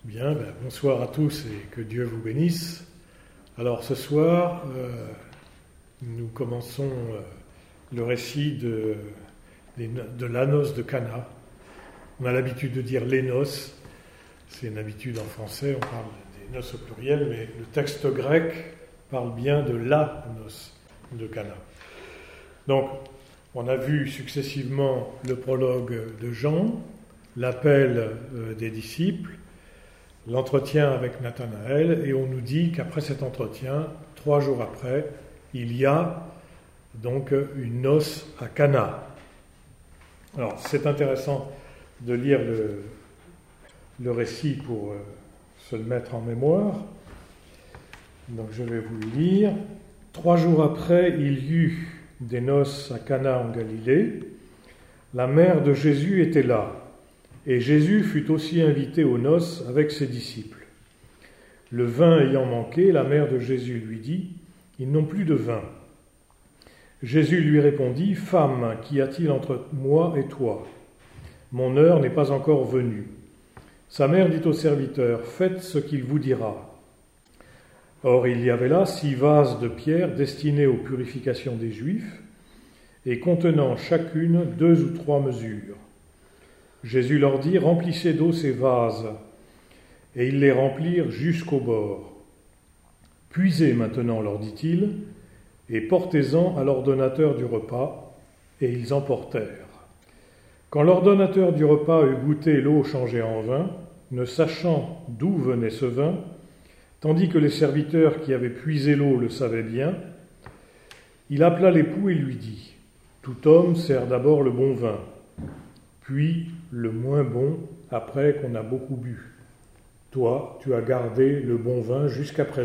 Bien, bonsoir à tous et que Dieu vous bénisse. Alors ce soir, nous commençons le récit de la noce de Cana. On a l'habitude de dire les noces, c'est une habitude en français, on parle des noces au pluriel, mais le texte grec parle bien de la noce de Cana. Donc, on a vu successivement le prologue de Jean, l'appel des disciples, l'entretien avec Nathanaël, et on nous dit qu'après cet entretien, 3 jours après, il y a donc une noce à Cana. Alors, c'est intéressant de lire le récit pour se le mettre en mémoire. Donc, je vais vous le lire. 3 jours après, il y eut des noces à Cana en Galilée. La mère de Jésus était là. Et Jésus fut aussi invité aux noces avec ses disciples. Le vin ayant manqué, la mère de Jésus lui dit « Ils n'ont plus de vin. » Jésus lui répondit « Femme, qu'y a-t-il entre moi et toi ? Mon heure n'est pas encore venue. » Sa mère dit au serviteur « Faites ce qu'il vous dira. » Or il y avait là 6 vases de pierre destinés aux purifications des Juifs et contenant chacune 2 ou 3 mesures. Jésus leur dit « Remplissez d'eau ces vases », et ils les remplirent jusqu'au bord. « Puisez maintenant, leur dit-il, et portez-en à l'ordonnateur du repas. » Et ils emportèrent. Quand l'ordonnateur du repas eut goûté l'eau changée en vin, ne sachant d'où venait ce vin, tandis que les serviteurs qui avaient puisé l'eau le savaient bien, il appela l'époux et lui dit « Tout homme sert d'abord le bon vin, puis le moins bon après qu'on a beaucoup bu. Toi, tu as gardé le bon vin jusqu'à présent. »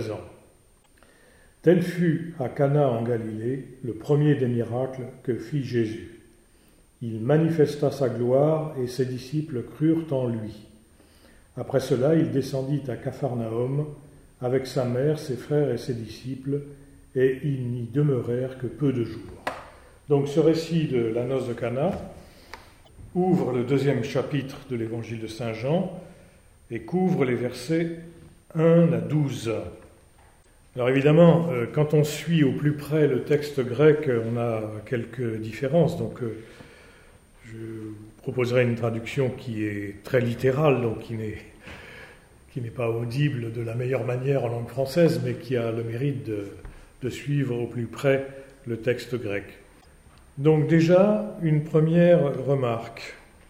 Tel fut à Cana en Galilée le premier des miracles que fit Jésus. Il manifesta sa gloire et ses disciples crurent en lui. Après cela, il descendit à Capharnaüm avec sa mère, ses frères et ses disciples, et ils n'y demeurèrent que peu de jours. Donc ce récit de la noce de Cana ouvre le 2e chapitre de l'évangile de Saint Jean et couvre les versets 1 à 12. Alors évidemment, quand on suit au plus près le texte grec, on a quelques différences. Donc je proposerai une traduction qui est très littérale, donc qui n'est pas audible de la meilleure manière en langue française, mais qui a le mérite de suivre au plus près le texte grec. Donc déjà, une première remarque.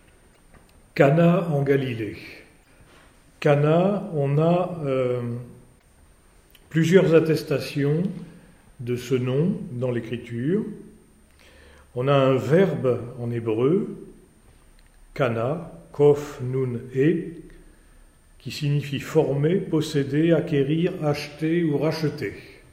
Cana en Galilée. Cana, on a plusieurs attestations de ce nom dans l'Écriture. On a un verbe en hébreu, kana, kof, nun, e, qui signifie former, posséder, acquérir, acheter ou racheter.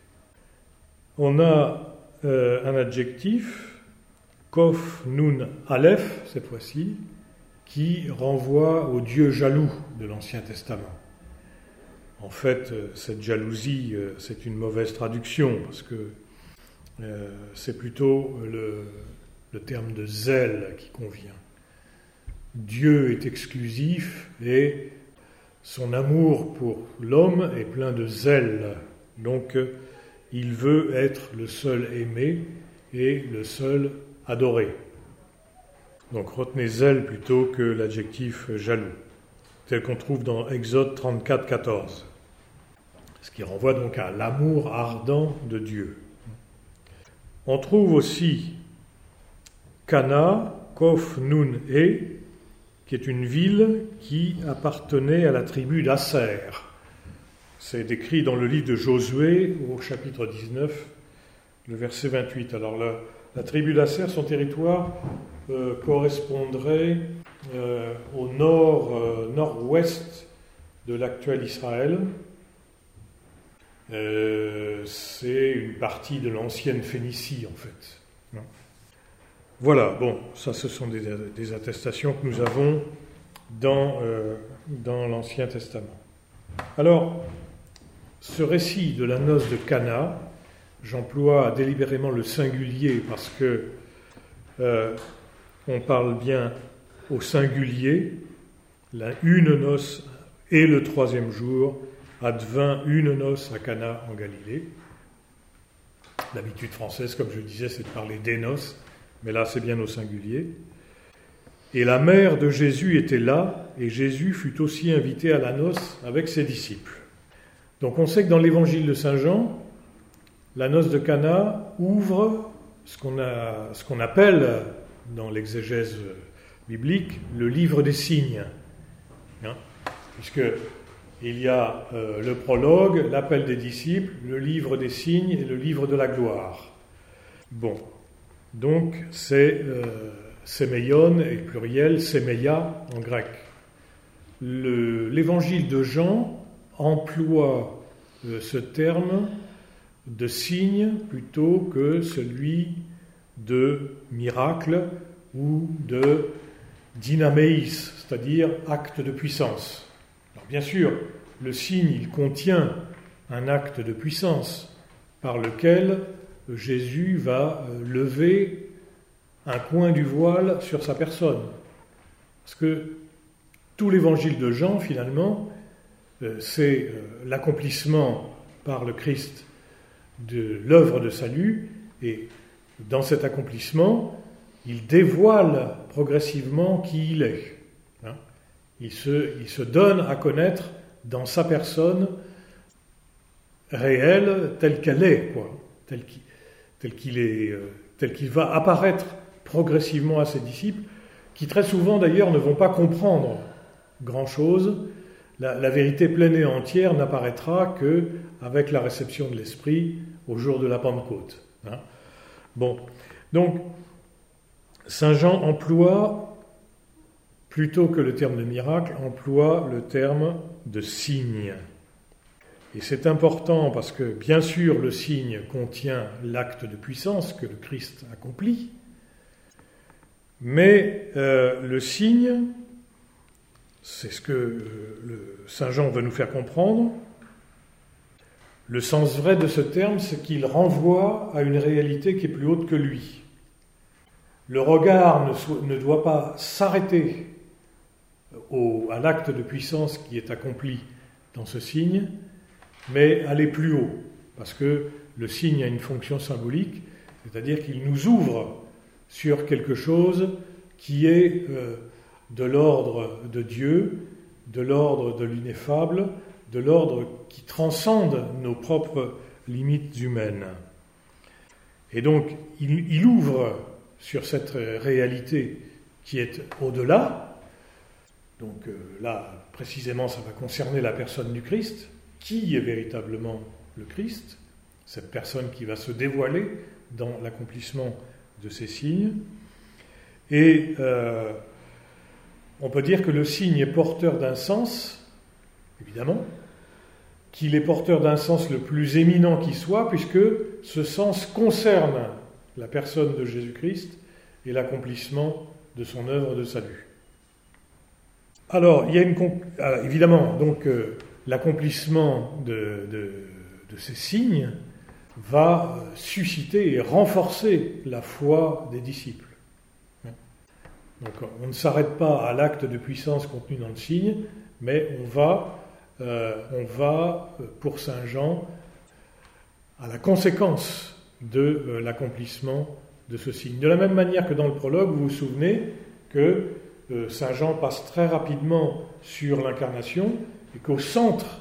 On a un adjectif, Kof, Nun, Aleph, cette fois-ci, qui renvoie au Dieu jaloux de l'Ancien Testament. En fait, cette jalousie, c'est une mauvaise traduction, parce que c'est plutôt le terme de zèle qui convient. Dieu est exclusif et son amour pour l'homme est plein de zèle. Donc, il veut être le seul aimé et le seul adoré. Donc retenez zèle plutôt que l'adjectif jaloux, tel qu'on trouve dans Exode 34, 14, ce qui renvoie donc à l'amour ardent de Dieu. On trouve aussi Cana, Kof, Nun, E, qui est une ville qui appartenait à la tribu d'Asser. C'est décrit dans le livre de Josué au chapitre 19, le verset 28. Alors la tribu d'Asser, son territoire correspondrait au nord-ouest de l'actuel Israël. C'est une partie de l'ancienne Phénicie, en fait. Voilà, bon, ça ce sont des attestations que nous avons dans l'Ancien Testament. Alors, ce récit de la noce de Cana, j'emploie délibérément le singulier parce que on parle bien au singulier, une noce Et le troisième jour, advint une noce à Cana en Galilée. L'habitude française, comme je disais, c'est de parler des noces, mais là c'est bien au singulier. Et la mère de Jésus était là, et Jésus fut aussi invité à la noce avec ses disciples. Donc on sait que dans l'évangile de Saint Jean, la noce de Cana ouvre ce qu'on appelle dans l'exégèse biblique le livre des signes. Puisque il y a le prologue, l'appel des disciples, le livre des signes et le livre de la gloire. Bon, donc c'est sémeion et pluriel, sémeia en grec. L'évangile de Jean emploie ce terme de signe plutôt que celui de miracle ou de dynameis, c'est-à-dire acte de puissance. Alors bien sûr, le signe, il contient un acte de puissance par lequel Jésus va lever un coin du voile sur sa personne. Parce que tout l'évangile de Jean, finalement, c'est l'accomplissement par le Christ de l'œuvre de salut, et dans cet accomplissement, il dévoile progressivement qui il est. Il se donne à connaître dans sa personne réelle telle qu'elle est, telle qu'il va apparaître progressivement à ses disciples, qui très souvent d'ailleurs ne vont pas comprendre grand-chose. La vérité pleine et entière n'apparaîtra qu'avec la réception de l'Esprit au jour de la Pentecôte. Bon, donc Saint Jean emploie, plutôt que le terme de miracle, emploie le terme de signe. Et c'est important parce que, bien sûr, le signe contient l'acte de puissance que le Christ accomplit, mais le signe, c'est ce que Saint Jean veut nous faire comprendre. Le sens vrai de ce terme, c'est qu'il renvoie à une réalité qui est plus haute que lui. Le regard ne doit pas s'arrêter à l'acte de puissance qui est accompli dans ce signe, mais aller plus haut, parce que le signe a une fonction symbolique, c'est-à-dire qu'il nous ouvre sur quelque chose qui est de l'ordre de Dieu, de l'ordre de l'ineffable, de l'ordre qui transcende nos propres limites humaines. Et donc, il ouvre sur cette réalité qui est au-delà. Donc là, précisément, ça va concerner la personne du Christ. Qui est véritablement le Christ? Cette personne qui va se dévoiler dans l'accomplissement de ces signes. Et on peut dire que le signe est porteur d'un sens, évidemment, qu'il est porteur d'un sens le plus éminent qui soit, puisque ce sens concerne la personne de Jésus-Christ et l'accomplissement de son œuvre de salut. Alors, il y a évidemment, donc, l'accomplissement de ces signes va susciter et renforcer la foi des disciples. Donc, on ne s'arrête pas à l'acte de puissance contenu dans le signe, mais on va, pour Saint Jean, à la conséquence de l'accomplissement de ce signe. De la même manière que dans le prologue, vous vous souvenez que Saint Jean passe très rapidement sur l'incarnation et qu'au centre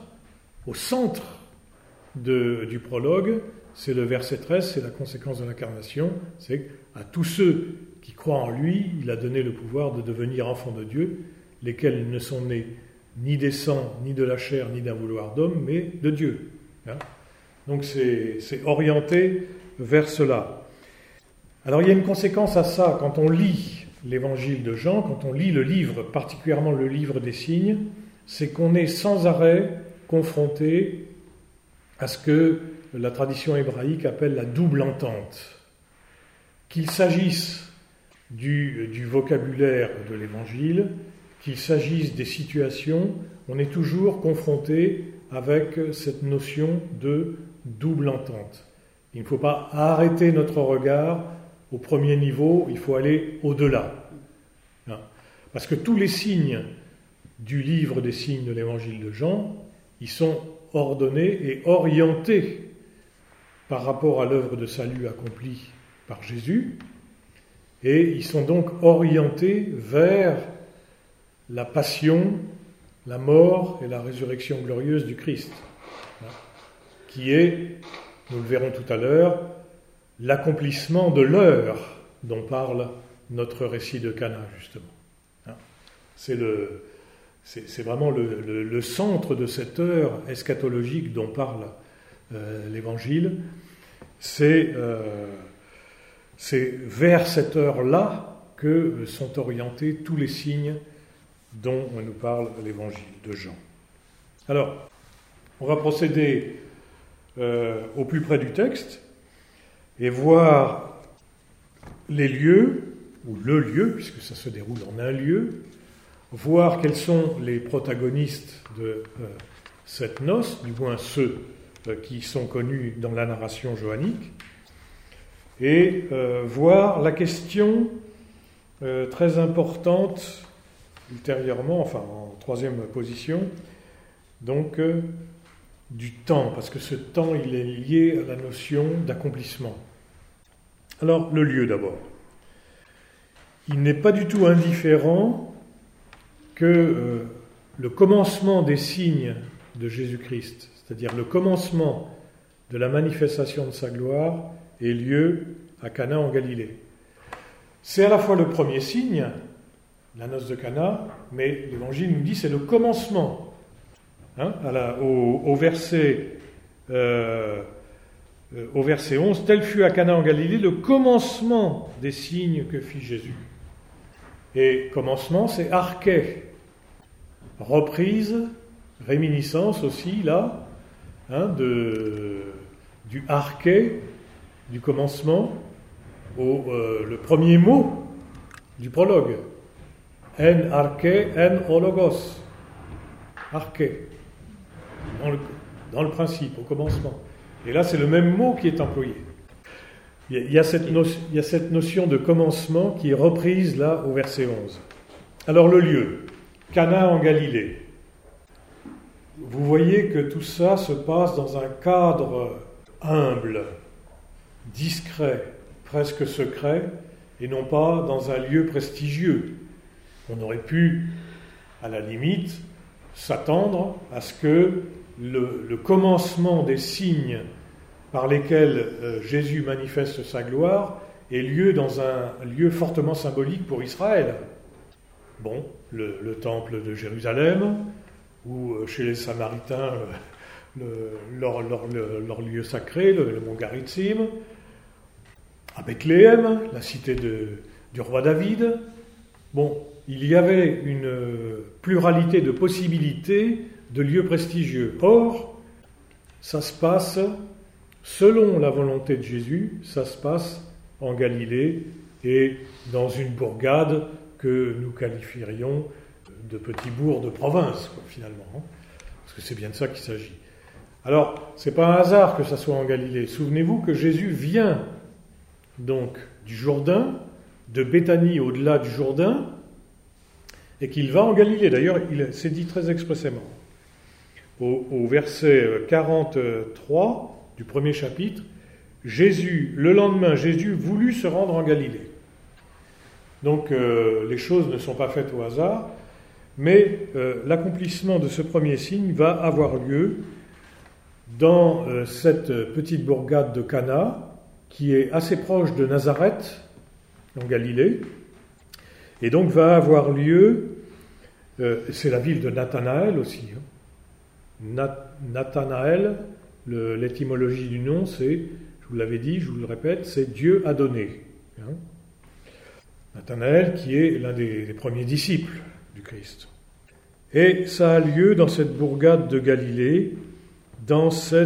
du prologue, c'est le verset 13, c'est la conséquence de l'incarnation, c'est qu'à tous ceux qui croient en lui, il a donné le pouvoir de devenir enfants de Dieu, lesquels ne sont nés ni des sangs, ni de la chair, ni d'un vouloir d'homme, mais de Dieu. Donc c'est orienté vers cela. Alors il y a une conséquence à ça quand on lit l'évangile de Jean, quand on lit le livre, particulièrement le livre des signes, c'est qu'on est sans arrêt confronté à ce que la tradition hébraïque appelle la double entente. Qu'il s'agisse du vocabulaire de l'évangile, qu'il s'agisse des situations, on est toujours confronté avec cette notion de double entente. Il ne faut pas arrêter notre regard au premier niveau, il faut aller au-delà. Parce que tous les signes du livre des signes de l'évangile de Jean, ils sont ordonnés et orientés par rapport à l'œuvre de salut accomplie par Jésus, et ils sont donc orientés vers la passion, la mort et la résurrection glorieuse du Christ, qui est, nous le verrons tout à l'heure, l'accomplissement de l'heure dont parle notre récit de Cana, justement. C'est vraiment le centre de cette heure eschatologique dont parle l'Évangile. C'est vers cette heure-là que sont orientés tous les signes dont nous parle l'Évangile de Jean. Alors, on va procéder au plus près du texte et voir les lieux, ou le lieu, puisque ça se déroule en un lieu, voir quels sont les protagonistes de cette noce, du moins ceux qui sont connus dans la narration johannique, et voir la question très importante ultérieurement, enfin en troisième position, donc du temps, parce que ce temps il est lié à la notion d'accomplissement. Alors le lieu d'abord. Il n'est pas du tout indifférent que le commencement des signes de Jésus-Christ, c'est-à-dire le commencement de la manifestation de sa gloire, ait lieu à Cana en Galilée. C'est à la fois le premier signe, la noce de Cana, mais l'Évangile nous dit que c'est le commencement. Au verset 11, tel fut à Cana en Galilée le commencement des signes que fit Jésus. Et commencement, c'est arché, reprise, réminiscence aussi, là, du arché, du commencement, le premier mot du prologue. En arché, en ologos. Arché. Dans le principe, au commencement. Et là, c'est le même mot qui est employé. Il y a cette notion de commencement qui est reprise là au verset 11. Alors le lieu, Cana en Galilée. Vous voyez que tout ça se passe dans un cadre humble, discret, presque secret, et non pas dans un lieu prestigieux. On aurait pu, à la limite, s'attendre à ce que le commencement des signes par lesquels Jésus manifeste sa gloire ait lieu dans un lieu fortement symbolique pour Israël. Bon, le temple de Jérusalem, ou chez les Samaritains, leur lieu sacré, le mont Garizim, à Bethléem, la cité du roi David. Bon, il y avait une pluralité de possibilités de lieux prestigieux. Or, ça se passe, selon la volonté de Jésus, ça se passe en Galilée et dans une bourgade que nous qualifierions de petit bourg de province, finalement, parce que c'est bien de ça qu'il s'agit. Alors, c'est pas un hasard que ça soit en Galilée. Souvenez-vous que Jésus vient donc du Jourdain, de Béthanie au-delà du Jourdain, et qu'il va en Galilée. D'ailleurs, il s'est dit très expressément. Au verset 43 du premier chapitre, le lendemain, Jésus voulut se rendre en Galilée. Donc, les choses ne sont pas faites au hasard, mais l'accomplissement de ce premier signe va avoir lieu dans cette petite bourgade de Cana, qui est assez proche de Nazareth, en Galilée, et donc va avoir lieu, c'est la ville de Nathanaël aussi. Nathanaël, l'étymologie du nom, c'est, je vous l'avais dit, je vous le répète, c'est Dieu a donné. Nathanaël qui est l'un des premiers disciples du Christ. Et ça a lieu dans cette bourgade de Galilée, dans ce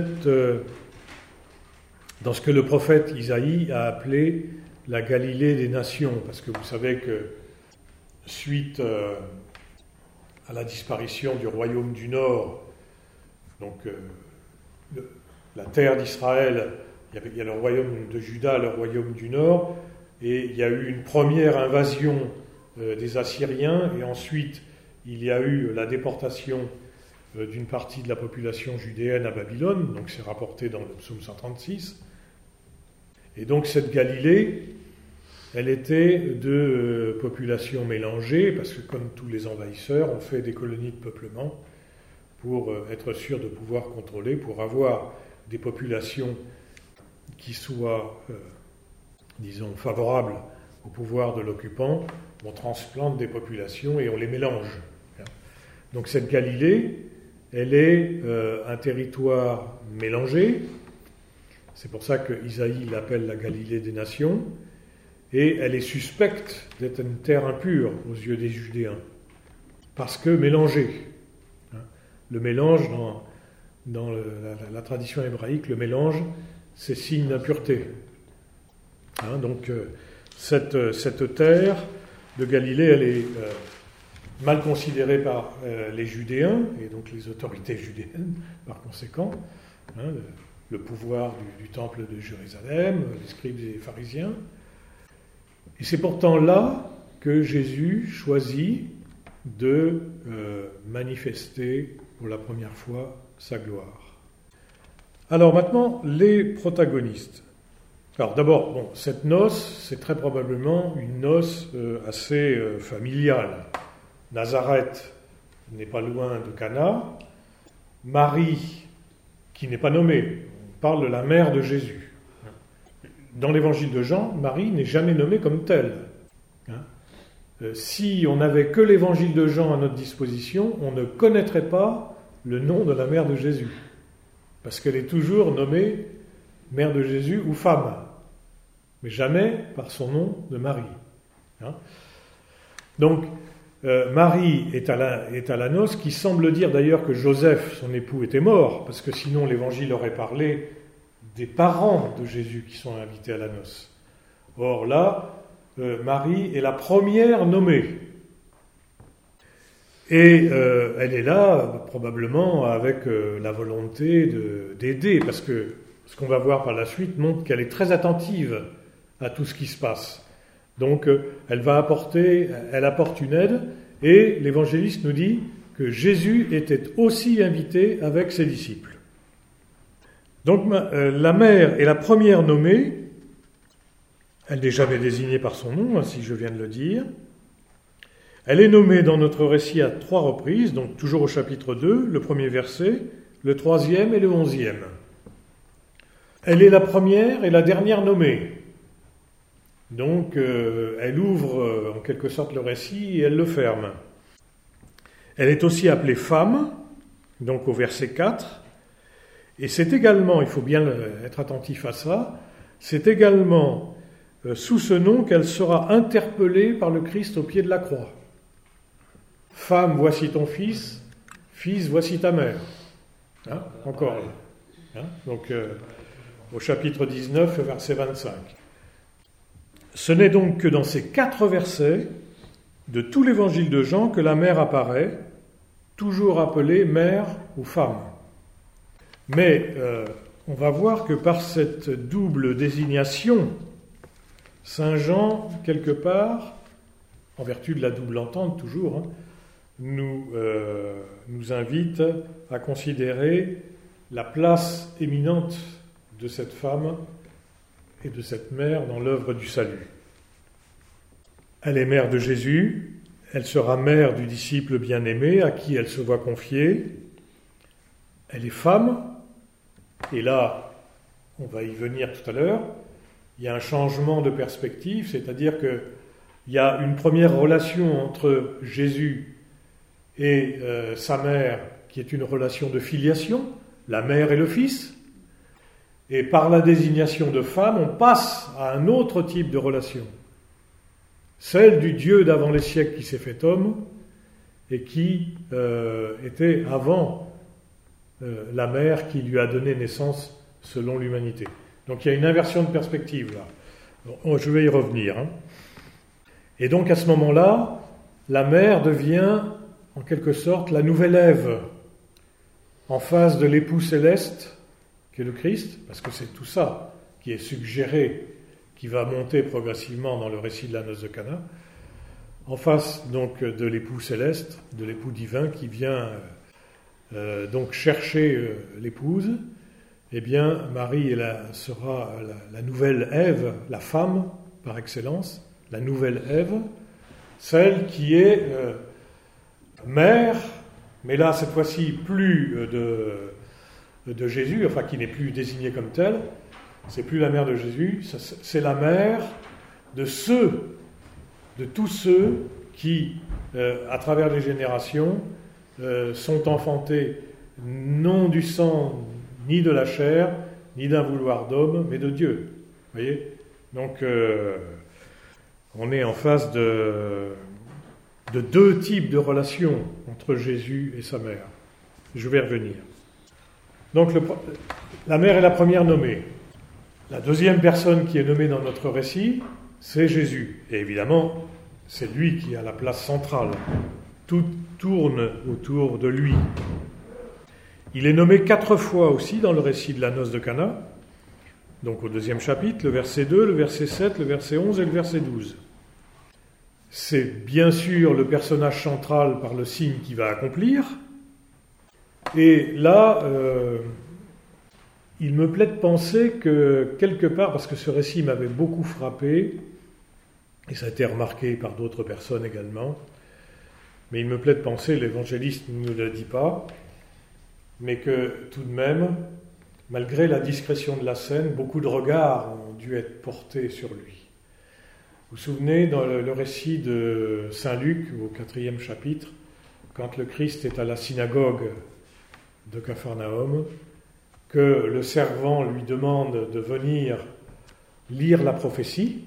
que le prophète Isaïe a appelé la Galilée des nations, parce que vous savez que suite à la disparition du royaume du Nord, donc la terre d'Israël, il y a le royaume de Juda, le royaume du Nord, et il y a eu une première invasion des Assyriens, et ensuite il y a eu la déportation d'une partie de la population judéenne à Babylone, donc c'est rapporté dans le psaume 136. Et donc cette Galilée, elle était de population mélangée, parce que comme tous les envahisseurs, on fait des colonies de peuplement pour être sûr de pouvoir contrôler, pour avoir des populations qui soient, disons, favorables au pouvoir de l'occupant. On transplante des populations et on les mélange. Donc cette Galilée, elle est un territoire mélangé. C'est pour ça que Isaïe l'appelle la Galilée des nations. Et elle est suspecte d'être une terre impure aux yeux des Judéens, parce que mélangée. Le mélange, dans la tradition hébraïque, le mélange, c'est signe d'impureté. Donc cette terre de Galilée, elle est mal considérée par les Judéens, et donc les autorités judéennes, par conséquent, le pouvoir du temple de Jérusalem, les scribes et les pharisiens. Et c'est pourtant là que Jésus choisit de manifester pour la première fois sa gloire. Alors maintenant, les protagonistes. Alors d'abord, cette noce, c'est très probablement une noce assez familiale. Nazareth n'est pas loin de Cana. Marie, qui n'est pas nommée, on parle de la mère de Jésus. Dans l'évangile de Jean, Marie n'est jamais nommée comme telle. Si on n'avait que l'évangile de Jean à notre disposition, on ne connaîtrait pas le nom de la mère de Jésus. Parce qu'elle est toujours nommée mère de Jésus ou femme, mais jamais par son nom de Marie. Donc, Marie est à la noce, qui semble dire d'ailleurs que Joseph, son époux, était mort, parce que sinon l'évangile aurait parlé des parents de Jésus qui sont invités à la noce. Or là, Marie est la première nommée. Et elle est là, probablement, avec la volonté d'aider, parce que ce qu'on va voir par la suite montre qu'elle est très attentive à tout ce qui se passe. Donc, elle apporte une aide, et l'évangéliste nous dit que Jésus était aussi invité avec ses disciples. Donc, la mère est la première nommée. Elle n'est jamais désignée par son nom, ainsi je viens de le dire. Elle est nommée dans notre récit à 3 reprises, donc toujours au chapitre 2, le premier verset, le 3e et le 11e. Elle est la première et la dernière nommée. Donc, elle ouvre en quelque sorte le récit et elle le ferme. Elle est aussi appelée femme, donc au verset 4. Et c'est également, il faut bien être attentif à ça, c'est également sous ce nom qu'elle sera interpellée par le Christ au pied de la croix. Femme, voici ton fils, fils, voici ta mère. Encore. Donc, au chapitre 19, verset 25. Ce n'est donc que dans ces 4 versets de tout l'évangile de Jean que la mère apparaît, toujours appelée mère ou femme. Mais on va voir que par cette double désignation, Saint Jean, quelque part, en vertu de la double entente toujours, nous invite à considérer la place éminente de cette femme et de cette mère dans l'œuvre du salut. Elle est mère de Jésus, elle sera mère du disciple bien-aimé à qui elle se voit confier. Elle est femme, et là, on va y venir tout à l'heure, il y a un changement de perspective, c'est-à-dire qu'il y a une première relation entre Jésus et sa mère, qui est une relation de filiation, la mère et le fils, et par la désignation de femme, on passe à un autre type de relation, celle du Dieu d'avant les siècles qui s'est fait homme, et qui était avant la mère qui lui a donné naissance selon l'humanité. Donc il y a une inversion de perspective là. Bon, je vais y revenir. Et donc à ce moment-là, la mère devient en quelque sorte la nouvelle Ève, en face de l'époux céleste, qui est le Christ, parce que c'est tout ça qui est suggéré, qui va monter progressivement dans le récit de la noce de Cana. en face donc de l'époux céleste, de l'époux divin qui vient donc chercher l'épouse. Eh bien, Marie sera la nouvelle Ève, la femme par excellence, la nouvelle Ève, celle qui est mère, mais là cette fois-ci plus de Jésus, enfin qui n'est plus désignée comme telle, c'est plus la mère de Jésus, c'est la mère de tous ceux qui, à travers les générations, sont enfantés non du sang ni de la chair, ni d'un vouloir d'homme, mais de Dieu. Vous voyez ? Donc, on est en face de deux types de relations entre Jésus et sa mère. Je vais revenir. Donc, la mère est la première nommée. La deuxième personne qui est nommée dans notre récit, c'est Jésus. Et évidemment, c'est lui qui a la place centrale. Tout tourne autour de lui. Il est nommé 4 fois aussi dans le récit de la noce de Cana, donc au 2e chapitre, le verset 2, le verset 7, le verset 11 et le verset 12. C'est bien sûr le personnage central par le signe qu'il va accomplir. Et là, il me plaît de penser que quelque part, parce que ce récit m'avait beaucoup frappé, et ça a été remarqué par d'autres personnes également, mais il me plaît de penser, l'évangéliste ne nous le dit pas, mais que tout de même, malgré la discrétion de la scène, beaucoup de regards ont dû être portés sur lui. Vous vous souvenez, dans le récit de Saint Luc, au 4e chapitre, quand le Christ est à la synagogue de Capharnaüm, que le servant lui demande de venir lire la prophétie,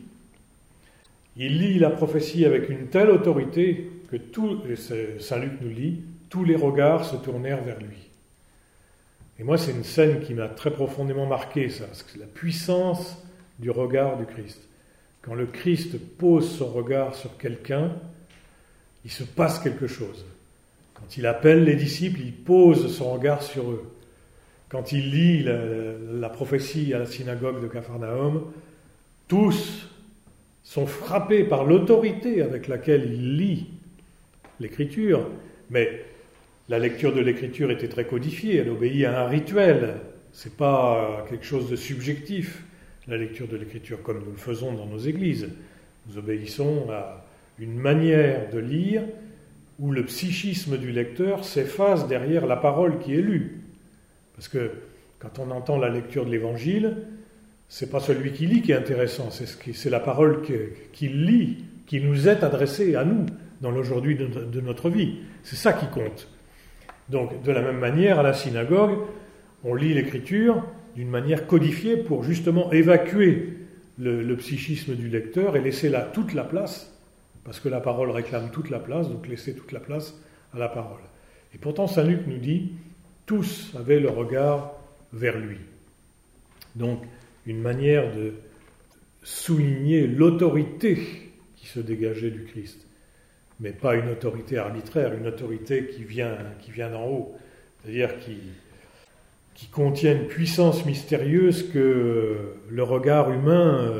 il lit la prophétie avec une telle autorité que Saint Luc nous lit, tous les regards se tournèrent vers lui. Et moi, c'est une scène qui m'a très profondément marqué, ça, parce que c'est la puissance du regard du Christ. Quand le Christ pose son regard sur quelqu'un, il se passe quelque chose. Quand il appelle les disciples, il pose son regard sur eux. Quand il lit la prophétie à la synagogue de Capharnaüm, tous sont frappés par l'autorité avec laquelle il lit l'Écriture, mais la lecture de l'Écriture était très codifiée, elle obéit à un rituel, c'est pas quelque chose de subjectif, la lecture de l'Écriture, comme nous le faisons dans nos églises. Nous obéissons à une manière de lire où le psychisme du lecteur s'efface derrière la parole qui est lue. Parce que quand on entend la lecture de l'Évangile, c'est pas celui qui lit qui est intéressant, c'est la parole qu'il lit, qui nous est adressée à nous dans l'aujourd'hui de notre vie. C'est ça qui compte. Donc, de la même manière, à la synagogue, on lit l'Écriture d'une manière codifiée pour justement évacuer le psychisme du lecteur et laisser là toute la place, parce que la parole réclame toute la place, donc laisser toute la place à la parole. Et pourtant, Saint Luc nous dit, tous avaient le regard vers lui. Donc, une manière de souligner l'autorité qui se dégageait du Christ. Mais pas une autorité arbitraire, une autorité qui vient d'en haut, c'est-à-dire qui contient une puissance mystérieuse que le regard humain,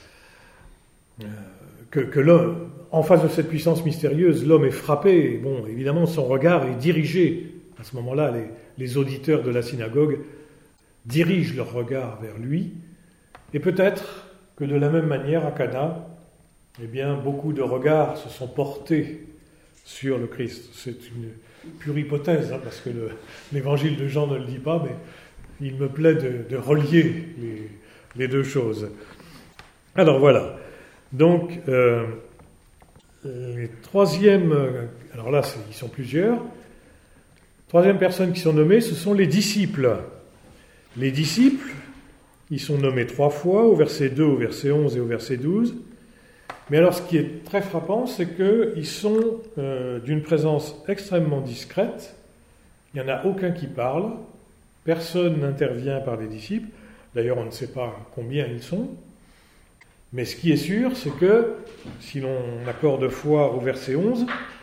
que l'homme, en face de cette puissance mystérieuse, l'homme est frappé. Bon, évidemment, son regard est dirigé. À ce moment-là, les auditeurs de la synagogue dirigent leur regard vers lui, et peut-être que de la même manière, à Cana, eh bien, beaucoup de regards se sont portés sur le Christ. C'est une pure hypothèse, parce que l'évangile de Jean ne le dit pas, mais il me plaît de relier les deux choses. Alors voilà. Donc, les troisièmes... alors là, ils sont plusieurs. Troisième personnes qui sont nommées, ce sont les disciples. Les disciples, ils sont nommés 3 fois, au verset 2, au verset 11 et au verset 12. Mais alors, ce qui est très frappant, c'est qu'ils sont d'une présence extrêmement discrète. Il n'y en a aucun qui parle. Personne n'intervient par les disciples. D'ailleurs, on ne sait pas combien ils sont. Mais ce qui est sûr, c'est que, si l'on accorde foi au verset 11,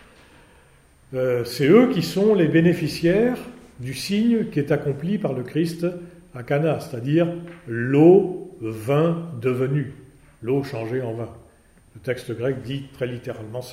c'est eux qui sont les bénéficiaires du signe qui est accompli par le Christ à Cana, c'est-à-dire l'eau, vin devenu, l'eau changée en vin. Le texte grec dit très littéralement ça.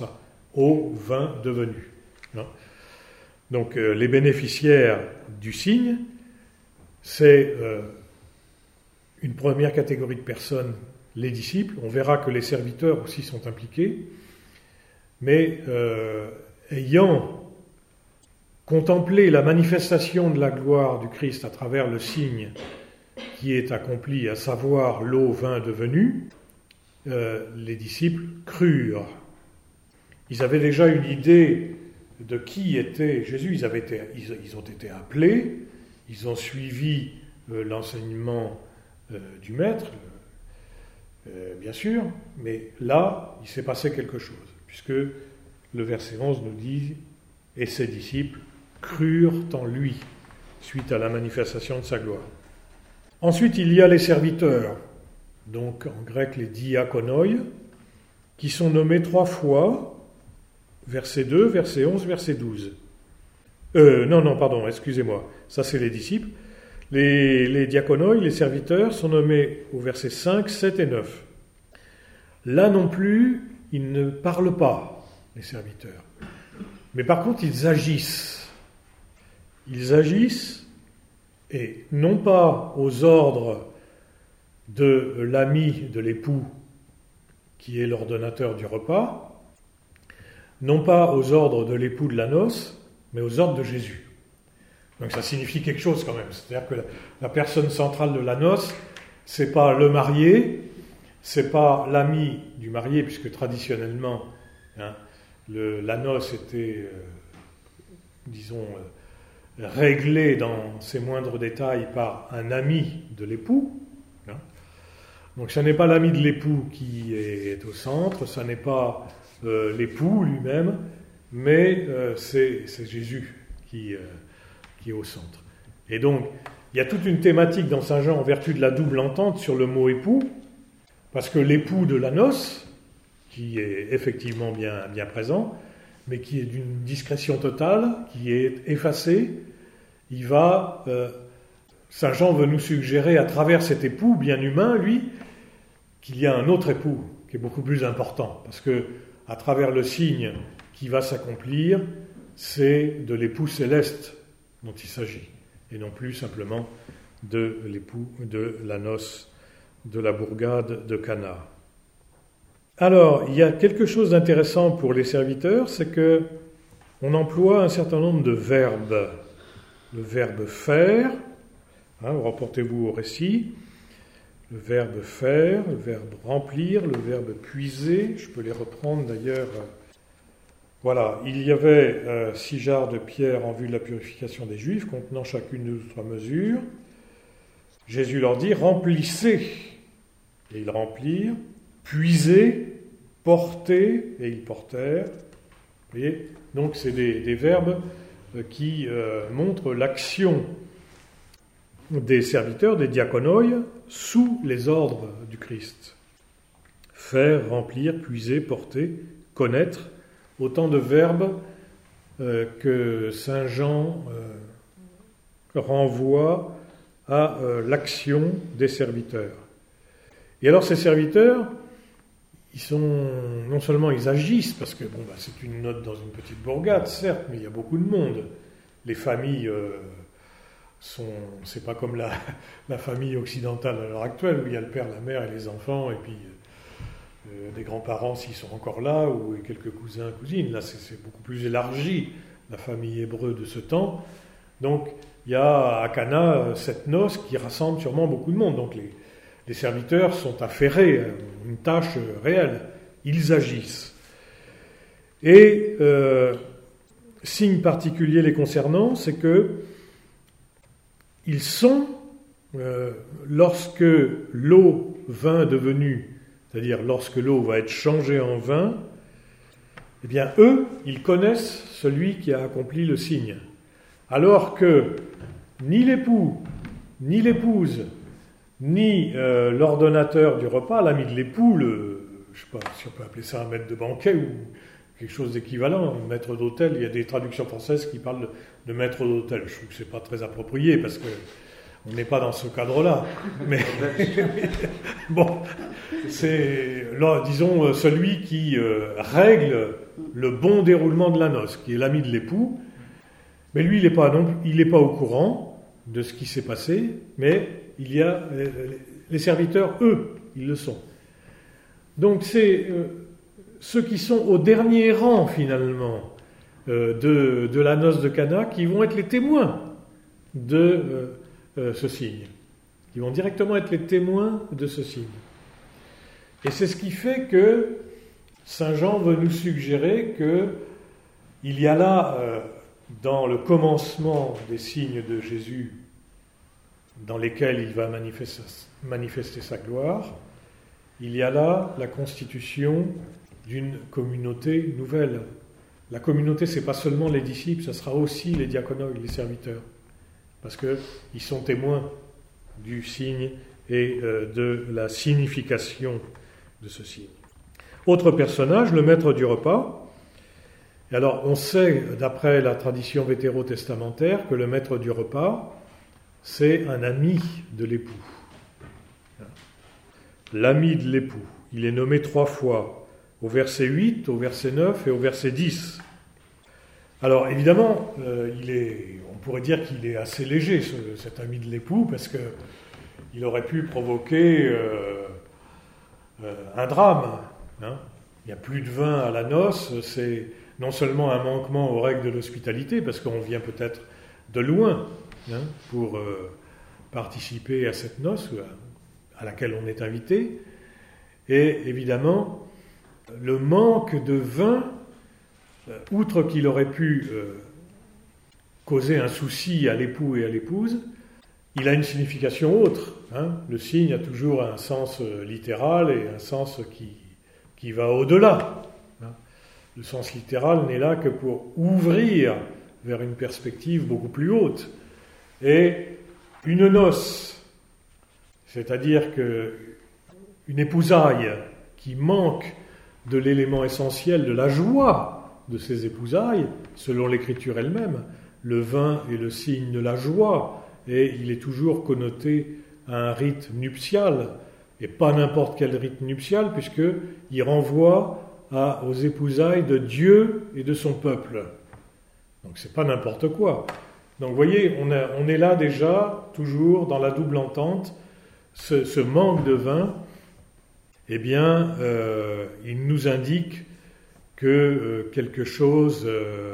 au vin devenu. Non. Donc les bénéficiaires du signe, c'est une première catégorie de personnes, les disciples. On verra que les serviteurs aussi sont impliqués, mais ayant contemplé la manifestation de la gloire du Christ à travers le signe qui est accompli, à savoir l'eau vin devenu, les disciples crurent. Ils avaient déjà une idée de qui était Jésus, ils ont été appelés, ils ont suivi l'enseignement du Maître, bien sûr, mais là, il s'est passé quelque chose, puisque le verset 11 nous dit « Et ses disciples crurent en lui, suite à la manifestation de sa gloire. » Ensuite, il y a les serviteurs, donc en grec les diakonoi, qui sont nommés 3 fois, verset 2, verset 11, verset 12. Excusez-moi, ça c'est les disciples. Les diakonoi, les serviteurs, sont nommés au verset 5, 7 et 9. Là non plus, ils ne parlent pas, les serviteurs. Mais par contre, ils agissent. Ils agissent, et non pas aux ordres de l'ami de l'époux, qui est l'ordonnateur du repas, non pas aux ordres de l'époux de la noce, mais aux ordres de Jésus. Donc ça signifie quelque chose quand même. C'est-à-dire que la personne centrale de la noce, c'est pas le marié, c'est pas l'ami du marié, puisque traditionnellement, la noce était, réglée dans ses moindres détails par un ami de l'époux. Donc ce n'est pas l'ami de l'époux qui est au centre, ce n'est pas l'époux lui-même, mais c'est Jésus qui est au centre. Et donc, il y a toute une thématique dans Saint Jean en vertu de la double entente sur le mot époux, parce que l'époux de la noce, qui est effectivement bien présent, mais qui est d'une discrétion totale, qui est effacé, Saint Jean veut nous suggérer à travers cet époux bien humain, lui, qu'il y a un autre époux qui est beaucoup plus important, parce que à travers le signe qui va s'accomplir, c'est de l'époux céleste dont il s'agit, et non plus simplement de l'époux de la noce de la bourgade de Cana. Alors, il y a quelque chose d'intéressant pour les serviteurs, c'est que on emploie un certain nombre de verbes. Le verbe faire, rapportez-vous au récit, le verbe faire, le verbe remplir, le verbe puiser, je peux les reprendre d'ailleurs. Voilà, il y avait 6 jarres de pierre en vue de la purification des Juifs, contenant chacune 2 ou 3 mesures. Jésus leur dit, remplissez, et ils remplirent, puisez, portez, et ils portèrent. Vous voyez, donc c'est des verbes qui montrent l'action des serviteurs, des diakonoi, sous les ordres du Christ. Faire, remplir, puiser, porter, connaître, autant de verbes que Saint Jean renvoie à l'action des serviteurs. Et alors ces serviteurs, non seulement ils agissent, parce que c'est une note dans une petite bourgade, certes, mais il y a beaucoup de monde. Les familles c'est pas comme la famille occidentale à l'heure actuelle, où il y a le père, la mère et les enfants, et puis des grands-parents s'ils sont encore là, ou quelques cousins, cousines. Là, c'est beaucoup plus élargi, la famille hébreu de ce temps. Donc, il y a à Cana cette noce qui rassemble sûrement beaucoup de monde. Donc, les serviteurs sont affairés à une tâche réelle. Ils agissent. Et signe particulier les concernant, c'est que ils sont, lorsque l'eau vin devenu, c'est-à-dire lorsque l'eau va être changée en vin, eh bien eux, ils connaissent celui qui a accompli le signe. Alors que ni l'époux, ni l'épouse, ni l'ordonnateur du repas, l'ami de l'époux, je ne sais pas si on peut appeler ça un maître de banquet ou quelque chose d'équivalent, un maître d'hôtel, il y a des traductions françaises qui parlent de maître d'hôtel. Je trouve que ce n'est pas très approprié parce que on n'est pas dans ce cadre-là. Mais bon, c'est là, disons, celui qui règle le bon déroulement de la noce, qui est l'ami de l'époux. Mais lui, il n'est pas au courant de ce qui s'est passé, mais il y a les serviteurs, eux, ils le sont. Donc c'est ceux qui sont au dernier rang, finalement, de la noce de Cana, qui vont être les témoins de ce signe. Ils vont directement être les témoins de ce signe. Et c'est ce qui fait que Saint Jean veut nous suggérer qu'il y a là, dans le commencement des signes de Jésus, dans lesquels il va manifester sa gloire, il y a là la constitution d'une communauté nouvelle. La communauté, ce n'est pas seulement les disciples, ce sera aussi les diaconoi, les serviteurs, parce qu'ils sont témoins du signe et de la signification de ce signe. Autre personnage, le maître du repas. Et alors, on sait, d'après la tradition vétérotestamentaire, que le maître du repas, c'est un ami de l'époux. L'ami de l'époux. Il est nommé 3 fois, au verset 8, au verset 9 et au verset 10. Alors, évidemment, on pourrait dire qu'il est assez léger, cet ami de l'époux, parce qu'il aurait pu provoquer un drame. Hein. Il n'y a plus de vin à la noce, c'est non seulement un manquement aux règles de l'hospitalité, parce qu'on vient peut-être de loin pour participer à cette noce à laquelle on est invité, et évidemment, le manque de vin, outre qu'il aurait pu causer un souci à l'époux et à l'épouse, il a une signification autre. Hein. Le signe a toujours un sens littéral et un sens qui va au-delà. Hein. Le sens littéral n'est là que pour ouvrir vers une perspective beaucoup plus haute. Et une noce, c'est-à-dire qu'une épousaille qui manque de l'élément essentiel de la joie de ces épousailles, selon l'Écriture elle-même, le vin est le signe de la joie, et il est toujours connoté à un rite nuptial, et pas n'importe quel rite nuptial, puisqu'il renvoie aux épousailles de Dieu et de son peuple. Donc c'est pas n'importe quoi. Donc vous voyez, on est là déjà, toujours dans la double entente, ce manque de vin, eh bien, il nous indique que quelque chose,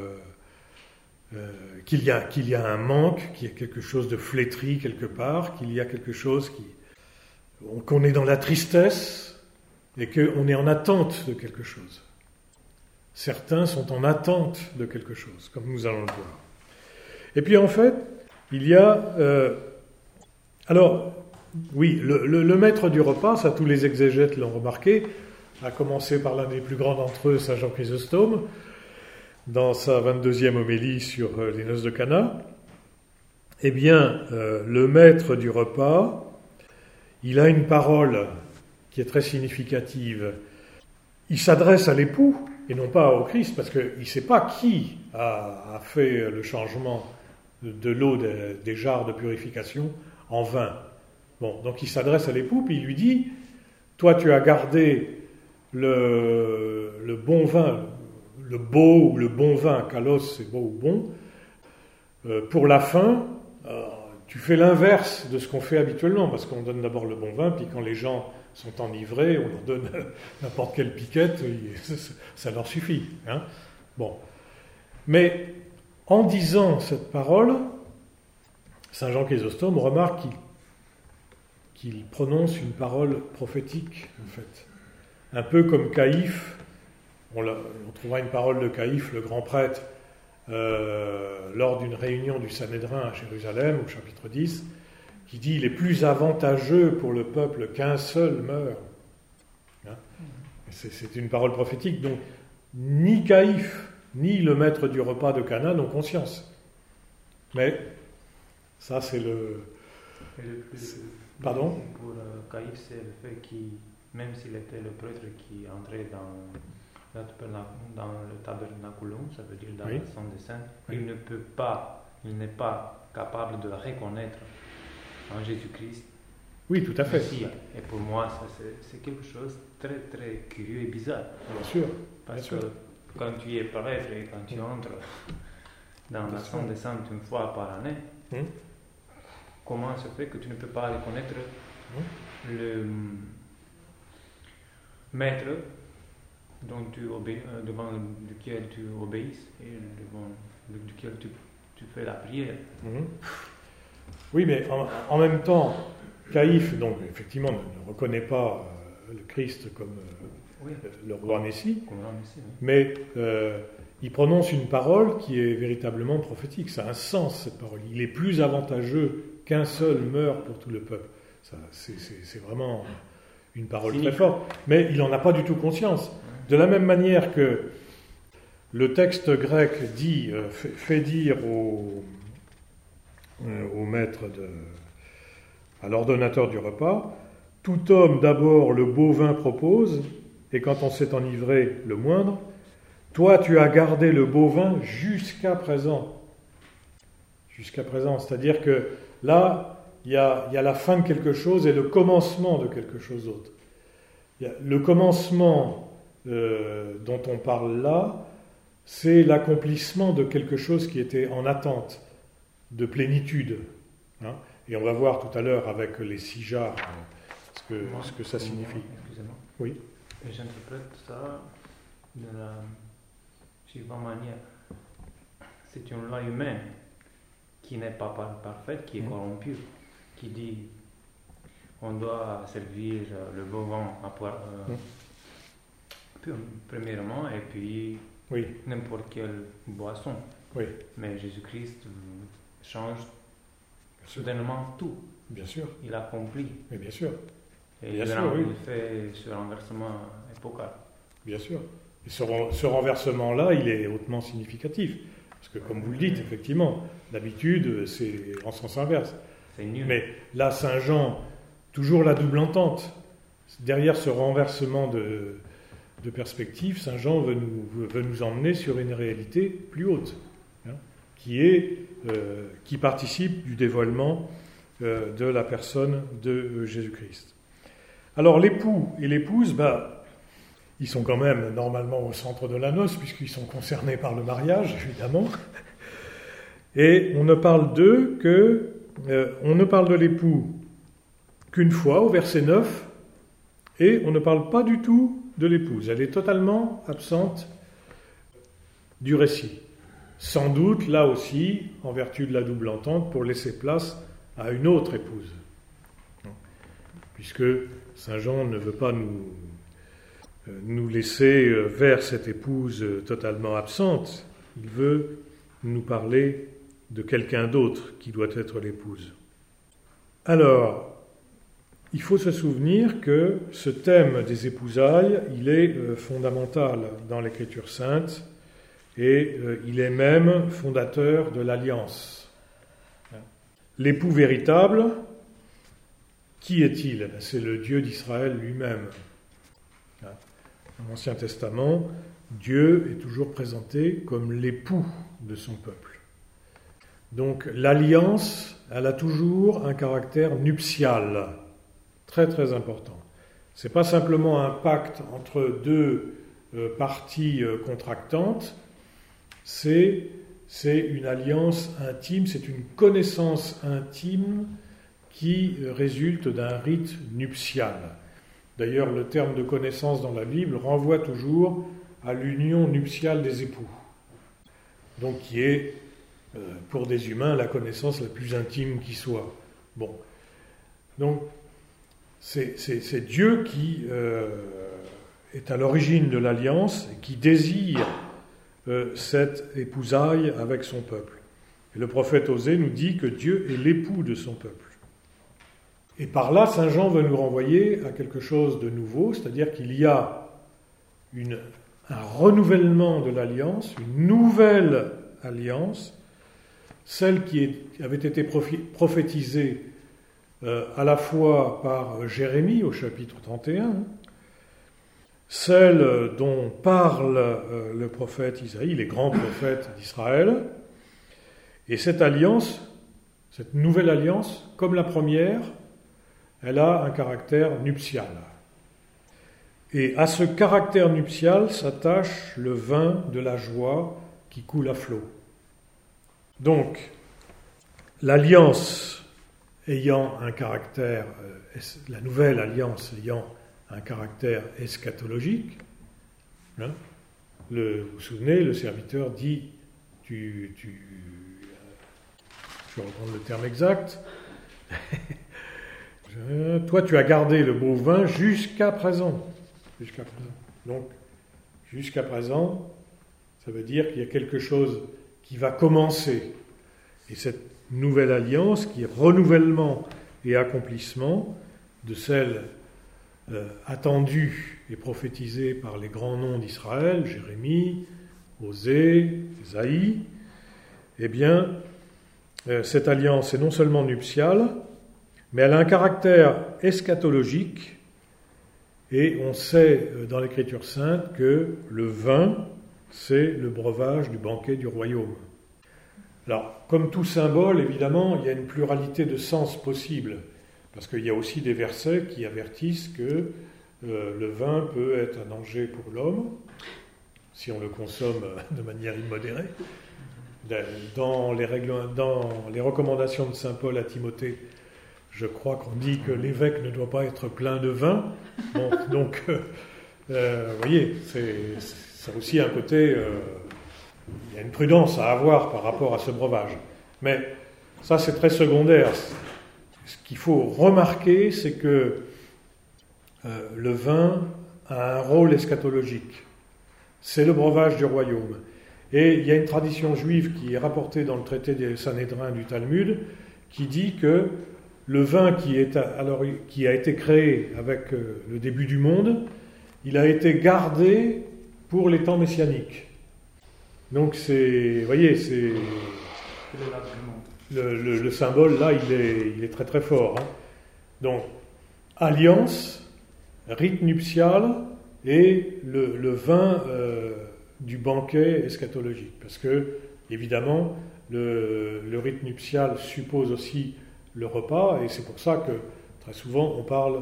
qu'il y a un manque, qu'il y a quelque chose de flétri quelque part, qu'il y a quelque chose qu'on est dans la tristesse et qu'on est en attente de quelque chose. Certains sont en attente de quelque chose, comme nous allons le voir. Et puis en fait, il y a... alors, oui, le maître du repas, ça tous les exégètes l'ont remarqué, à commencer par l'un des plus grands d'entre eux, Saint Jean Chrysostome, dans sa 22e homélie sur les noces de Cana. Eh bien, le maître du repas, il a une parole qui est très significative. Il s'adresse à l'époux, et non pas au Christ, parce qu'il ne sait pas qui a fait le changement de l'eau des jarres de purification en vin. Bon, donc il s'adresse à l'époux, puis il lui dit, toi tu as gardé le bon vin, le beau ou le bon vin, kalos c'est beau ou bon, pour la fin, tu fais l'inverse de ce qu'on fait habituellement, parce qu'on donne d'abord le bon vin, puis quand les gens sont enivrés, on leur donne n'importe quelle piquette, ça leur suffit. Hein. Bon. Mais en disant cette parole, Saint Jean Chrysostome remarque qu'il prononce une parole prophétique, en fait. Un peu comme Caïphe, on trouvera une parole de Caïphe, le grand prêtre, lors d'une réunion du Sanhédrin à Jérusalem, au chapitre 10, qui dit « Il est plus avantageux pour le peuple qu'un seul meure. » Hein. C'est une parole prophétique, donc ni Caïphe, ni le maître du repas de Cana n'ont conscience. Mais ça, c'est le... Pardon ? Pour Caïphe, c'est le fait qu'il, même s'il était le prêtre qui entrait dans le tabernaculum, ça veut dire dans la Sainte des Saints, il n'est pas capable de reconnaître en Jésus-Christ. Oui, tout à fait. Messie. Et pour moi, ça, c'est quelque chose de très très curieux et bizarre. Bien sûr. Parce bien que sûr. quand tu es prêtre et quand tu entres dans la Sainte des Saintes une fois par année, comment se fait que tu ne peux pas reconnaître le maître dont devant lequel tu obéis et devant lequel tu fais la prière? Oui, mais en même temps, Caïphe, donc effectivement, ne reconnaît pas le Christ comme le roi Messie, mais il prononce une parole qui est véritablement prophétique. Ça a un sens, cette parole. Il est plus avantageux qu'un seul meure pour tout le peuple. Ça, c'est vraiment une parole très forte, mais il n'en a pas du tout conscience. De la même manière que le texte grec dit, fait dire au maître, à l'ordonnateur du repas, tout homme d'abord le beau vin propose, et quand on s'est enivré, le moindre. Toi, tu as gardé le beau vin jusqu'à présent. Jusqu'à présent, c'est-à-dire que là, il y a la fin de quelque chose et le commencement de quelque chose d'autre. Le commencement dont on parle là, c'est l'accomplissement de quelque chose qui était en attente, de plénitude. Hein. Et on va voir tout à l'heure avec les 6 jarres ce que ça signifie. Excusez-moi. Oui. Et j'interprète ça de la suivante manière. C'est une loi humaine qui n'est pas parfaite, qui est corrompue, qui dit on doit servir le beau vin premièrement et puis n'importe quelle boisson. Oui. Mais Jésus-Christ change soudainement tout. Bien sûr. Il accomplit. Mais bien sûr. Et bien il sûr, fait ce renversement épocal. Bien sûr. Et ce renversement-là, il est hautement significatif. Parce que comme vous le dites, effectivement, d'habitude, c'est en sens inverse. C'est nul. Mais là, Saint Jean, toujours la double entente. Derrière ce renversement de perspective, Saint Jean veut nous emmener sur une réalité plus haute, hein, qui participe du dévoilement de la personne de Jésus-Christ. Alors l'époux et l'épouse, ils sont quand même normalement au centre de la noce, puisqu'ils sont concernés par le mariage, évidemment. Et on ne parle d'eux on ne parle de l'époux qu'une fois, au verset 9, et on ne parle pas du tout de l'épouse. Elle est totalement absente du récit. Sans doute, là aussi, en vertu de la double entente, pour laisser place à une autre épouse. Puisque Saint Jean ne veut pas nous laisser vers cette épouse totalement absente. Il veut nous parler de quelqu'un d'autre qui doit être l'épouse. Alors, il faut se souvenir que ce thème des épousailles, il est fondamental dans l'Écriture sainte et il est même fondateur de l'alliance. L'époux véritable, qui est-il ? C'est le Dieu d'Israël lui-même. Dans l'Ancien Testament, Dieu est toujours présenté comme l'époux de son peuple. Donc l'alliance, elle a toujours un caractère nuptial, très très important. Ce n'est pas simplement un pacte entre deux parties contractantes, c'est une alliance intime, c'est une connaissance intime qui résulte d'un rite nuptial. D'ailleurs, le terme de connaissance dans la Bible renvoie toujours à l'union nuptiale des époux, donc qui est, pour des humains, la connaissance la plus intime qui soit. Bon, donc c'est Dieu qui est à l'origine de l'alliance et qui désire cette épousaille avec son peuple. Et le prophète Osée nous dit que Dieu est l'époux de son peuple. Et par là, Saint Jean veut nous renvoyer à quelque chose de nouveau, c'est-à-dire qu'il y a un renouvellement de l'alliance, une nouvelle alliance, celle qui avait été prophétisée à la fois par Jérémie au chapitre 31, celle dont parle le prophète Isaïe, les grands prophètes d'Israël, et cette alliance, Cette nouvelle alliance, comme la première, elle a un caractère nuptial. Et à ce caractère nuptial s'attache le vin de la joie qui coule à flot. Donc, l'alliance ayant un caractère, la nouvelle alliance ayant un caractère eschatologique, hein, vous vous souvenez, le serviteur dit, je vais reprendre le terme exact, toi tu as gardé le beau vin jusqu'à présent. Donc, jusqu'à présent, ça veut dire qu'il y a quelque chose qui va commencer. Et cette nouvelle alliance, qui est renouvellement et accomplissement de celle attendue et prophétisée par les grands noms d'Israël, Jérémie, Osée, Ésaïe, eh bien, cette alliance est non seulement nuptiale, mais elle a un caractère eschatologique. Et on sait dans l'Écriture sainte que le vin, c'est le breuvage du banquet du royaume. Alors, comme tout symbole, évidemment, il y a une pluralité de sens possibles, parce qu'il y a aussi des versets qui avertissent que le vin peut être un danger pour l'homme, si on le consomme de manière immodérée. Dans les recommandations de saint Paul à Timothée, je crois qu'on dit que l'évêque ne doit pas être plein de vin. Bon, donc, vous voyez, c'est aussi un côté... il y a une prudence à avoir par rapport à ce breuvage. Mais ça, c'est très secondaire. Ce qu'il faut remarquer, c'est que le vin a un rôle eschatologique. C'est le breuvage du royaume. Et il y a une tradition juive qui est rapportée dans le traité des Sanhédrins du Talmud, qui dit que le vin qui a été créé avec le début du monde, il a été gardé pour les temps messianiques. Donc vous voyez, c'est le symbole là, il est très très fort. Hein. Donc, alliance, rite nuptial et le vin du banquet eschatologique. Parce que, évidemment, le rite nuptial suppose aussi le repas, et c'est pour ça que très souvent on parle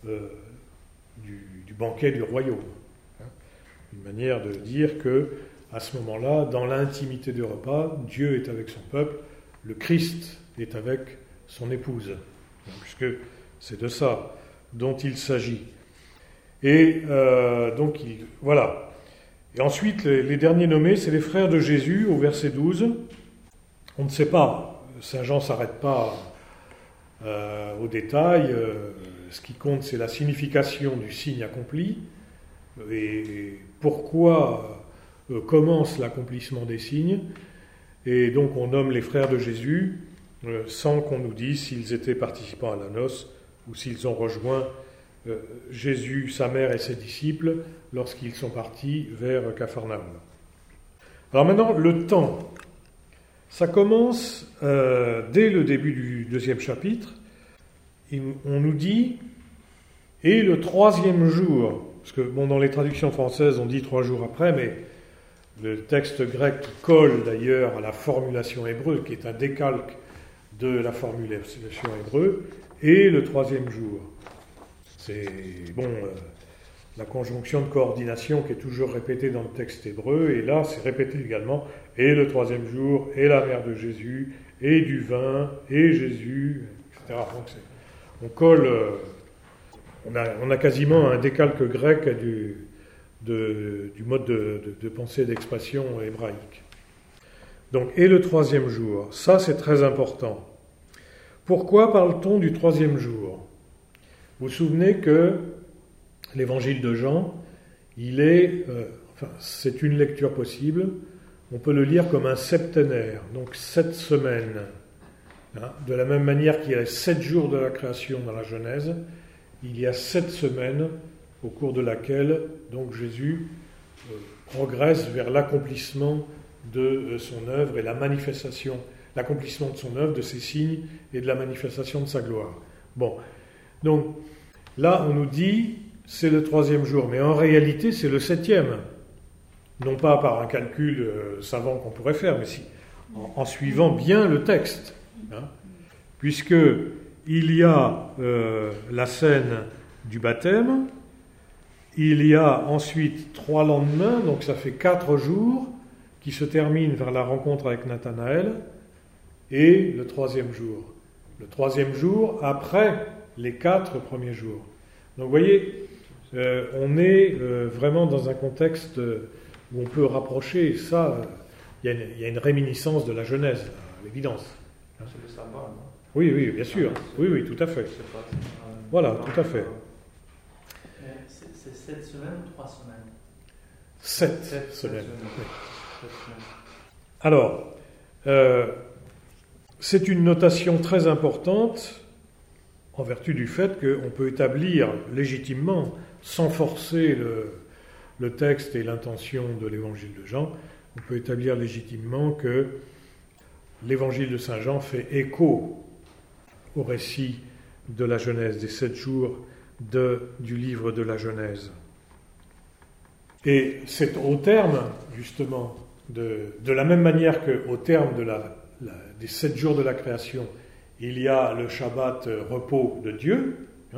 du banquet du royaume. Hein. Une manière de dire que à ce moment-là, dans l'intimité du repas, Dieu est avec son peuple, le Christ est avec son épouse, puisque c'est de ça dont il s'agit. Et donc, voilà. Et ensuite, les derniers nommés, c'est les frères de Jésus, au verset 12. On ne sait pas, Saint Jean ne s'arrête pas au détail. Ce qui compte, c'est la signification du signe accompli, et pourquoi commence l'accomplissement des signes, et donc on nomme les frères de Jésus sans qu'on nous dise s'ils étaient participants à la noce ou s'ils ont rejoint Jésus, sa mère et ses disciples lorsqu'ils sont partis vers Capharnaüm. Alors maintenant, le temps. Ça commence dès le début du 2e chapitre. On nous dit « et le 3e jour », parce que dans les traductions françaises on dit 3 jours après, mais le texte grec qui colle d'ailleurs à la formulation hébreu, qui est un décalque de la formulation hébreu, et le 3e jour. C'est la conjonction de coordination qui est toujours répétée dans le texte hébreu, et là c'est répété également, et le 3e jour, et la mère de Jésus, et du vin, et Jésus, etc. Donc on colle, on a quasiment un décalque grec du mode de pensée et d'expression hébraïque. Donc, et le 3e jour, ça c'est très important. Pourquoi parle-t-on du 3e jour ? Vous vous souvenez que l'évangile de Jean, c'est une lecture possible, on peut le lire comme un septénaire, donc 7 semaines. Hein, de la même manière qu'il y a 7 jours de la création dans la Genèse, il y a 7 semaines au cours de laquelle donc Jésus progresse vers l'accomplissement de son œuvre et l'accomplissement de son œuvre, de ses signes et de la manifestation de sa gloire. Bon, donc là on nous dit c'est le 3e jour, mais en réalité c'est le 7e, non pas par un calcul savant qu'on pourrait faire, mais en suivant bien le texte. Hein. puisqu'il y a la scène du baptême, il y a ensuite 3 lendemains, donc ça fait 4 jours, qui se terminent vers la rencontre avec Nathanaël, et le 3e jour. Le 3e jour après les 4 premiers jours. Donc vous voyez, on est vraiment dans un contexte où on peut rapprocher ça. Il y a une réminiscence de la Genèse, à l'évidence. C'est le sabbat, non? Oui, bien sûr. Oui, tout à fait. Voilà, tout à fait. C'est 7 semaines ou 3 semaines? 7 semaines. Oui. Alors, c'est une notation très importante en vertu du fait qu'on peut établir légitimement, sans forcer le texte et l'intention de l'évangile de Jean, on peut établir légitimement que l'évangile de Saint Jean fait écho au récit de la Genèse, des 7 jours du livre de la Genèse. Et c'est au terme, justement, de la même manière qu'au terme des 7 jours de la création, il y a le Shabbat, repos de Dieu,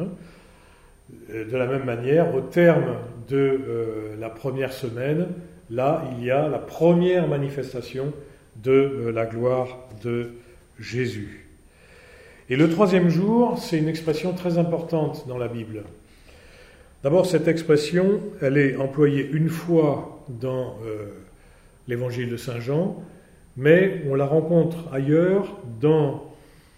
de la même manière, au terme de la première semaine, là, il y a la première manifestation de la gloire de Jésus. Et le 3e jour, c'est une expression très importante dans la Bible. D'abord, cette expression, elle est employée une fois dans l'évangile de Saint Jean, mais on la rencontre ailleurs dans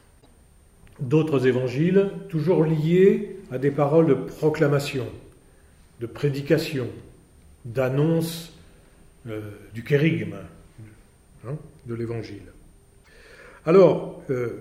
d'autres évangiles, toujours liés à des paroles de proclamation, de prédication, d'annonce du kérigme, de l'évangile. Alors,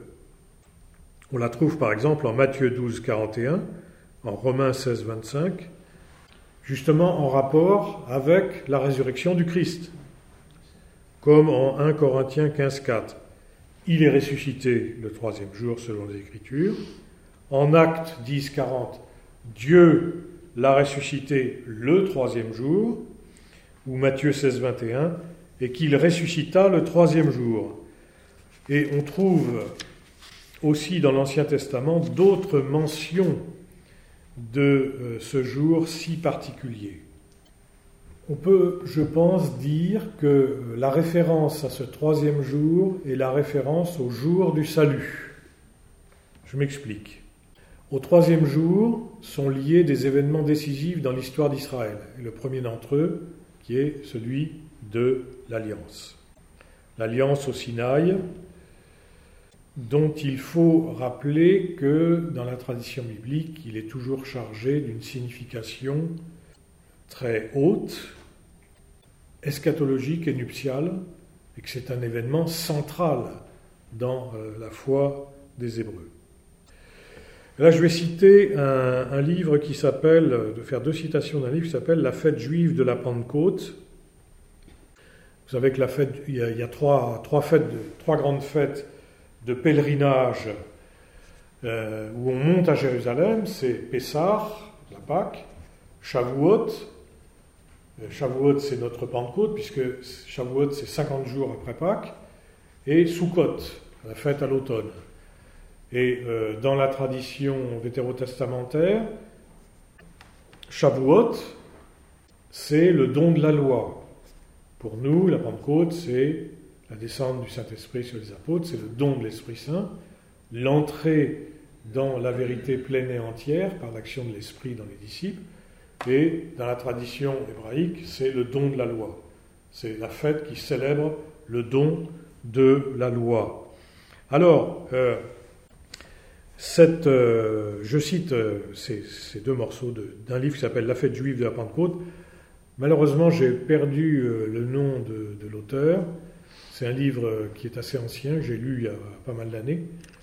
on la trouve par exemple en Matthieu 12, 41, en Romains 16, 25, justement en rapport avec la résurrection du Christ, comme en 1 Corinthiens 15, 4. Il est ressuscité le 3e jour selon les Écritures. En Actes 10, 40, Dieu l'a ressuscité le 3e jour, ou Matthieu 16, 21, et qu'il ressuscita le 3e jour. Et on trouve aussi dans l'Ancien Testament d'autres mentions de ce jour si particulier. On peut, je pense, dire que la référence à ce 3e jour est la référence au jour du salut. Je m'explique. Au 3e jour sont liés des événements décisifs dans l'histoire d'Israël. Et le premier d'entre eux, qui est celui de l'Alliance. L'Alliance au Sinaï, dont il faut rappeler que dans la tradition biblique, il est toujours chargé d'une signification très haute, eschatologique et nuptiale, et que c'est un événement central dans la foi des Hébreux. Là, je vais citer un livre qui s'appelle, de faire 2 citations d'un livre qui s'appelle « La fête juive de la Pentecôte ». Vous savez que la fête, il y a trois grandes fêtes de pèlerinage où on monte à Jérusalem. C'est Pessah, la Pâque, Shavuot. Shavuot, c'est notre Pentecôte, puisque Shavuot, c'est 50 jours après Pâques, et Sukkot, la fête à l'automne. Et dans la tradition vétérotestamentaire, Shavuot, c'est le don de la loi. Pour nous, la Pentecôte, c'est la descente du Saint-Esprit sur les apôtres, c'est le don de l'Esprit Saint, l'entrée dans la vérité pleine et entière par l'action de l'Esprit dans les disciples. Et dans la tradition hébraïque, c'est le don de la loi. C'est la fête qui célèbre le don de la loi. Alors, je cite ces 2 morceaux d'un livre qui s'appelle « La fête juive de la Pentecôte ». Malheureusement, j'ai perdu le nom de l'auteur. C'est un livre qui est assez ancien, que j'ai lu il y a pas mal d'années.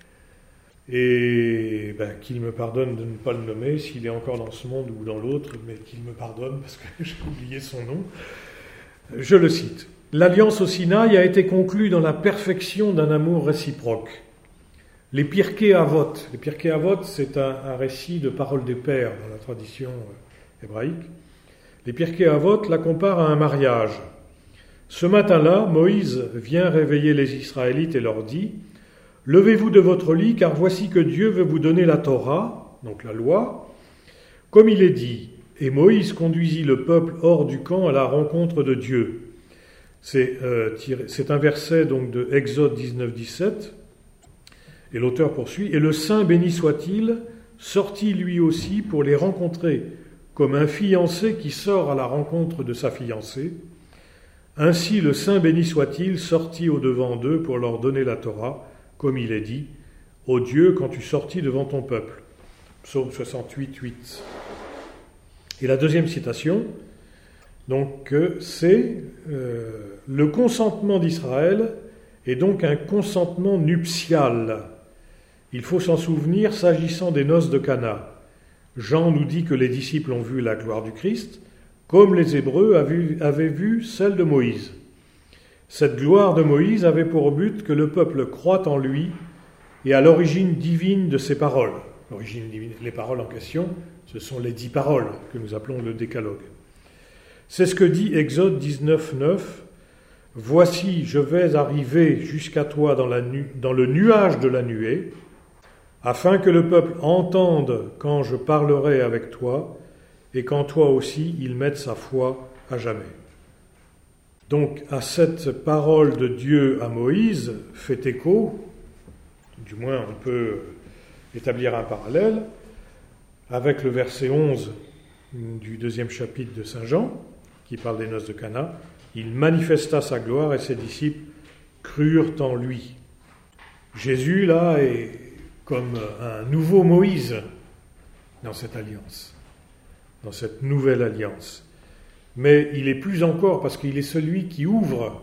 Et qu'il me pardonne de ne pas le nommer, s'il est encore dans ce monde ou dans l'autre, mais qu'il me pardonne parce que j'ai oublié son nom. Je le cite. « L'alliance au Sinaï a été conclue dans la perfection d'un amour réciproque. Les Pirkei Avot, c'est un récit de paroles des pères dans la tradition hébraïque. Les Pirkei Avot la comparent à un mariage. Ce matin-là, Moïse vient réveiller les Israélites et leur dit « « Levez-vous de votre lit, car voici que Dieu veut vous donner la Torah, donc la loi, comme il est dit. Et Moïse conduisit le peuple hors du camp à la rencontre de Dieu. » C'est un verset donc de Exode 19, 17. Et l'auteur poursuit. « Et le Saint béni soit-il, sortit lui aussi pour les rencontrer, comme un fiancé qui sort à la rencontre de sa fiancée. Ainsi le Saint béni soit-il, sortit au-devant d'eux pour leur donner la Torah, comme il est dit, « Ô Dieu, quand tu sortis devant ton peuple. » Psaume 68, 8. Et la deuxième citation, donc, c'est le consentement d'Israël est donc un consentement nuptial. Il faut s'en souvenir s'agissant des noces de Cana. Jean nous dit que les disciples ont vu la gloire du Christ, comme les Hébreux avaient vu celle de Moïse. Cette gloire de Moïse avait pour but que le peuple croit en lui et à l'origine divine de ses paroles. L'origine divine, les paroles en question, ce sont les 10 paroles que nous appelons le décalogue. C'est ce que dit Exode 19, 9. « Voici, je vais arriver jusqu'à toi dans le nuage de la nuée, afin que le peuple entende quand je parlerai avec toi, et qu'en toi aussi il mette sa foi à jamais. » Donc à cette parole de Dieu à Moïse fait écho, du moins on peut établir un parallèle, avec le verset 11 du 2e chapitre de Saint Jean, qui parle des noces de Cana. « Il manifesta sa gloire et ses disciples crurent en lui. » Jésus, là, est comme un nouveau Moïse dans cette alliance, dans cette nouvelle alliance. Mais il est plus encore parce qu'il est celui qui ouvre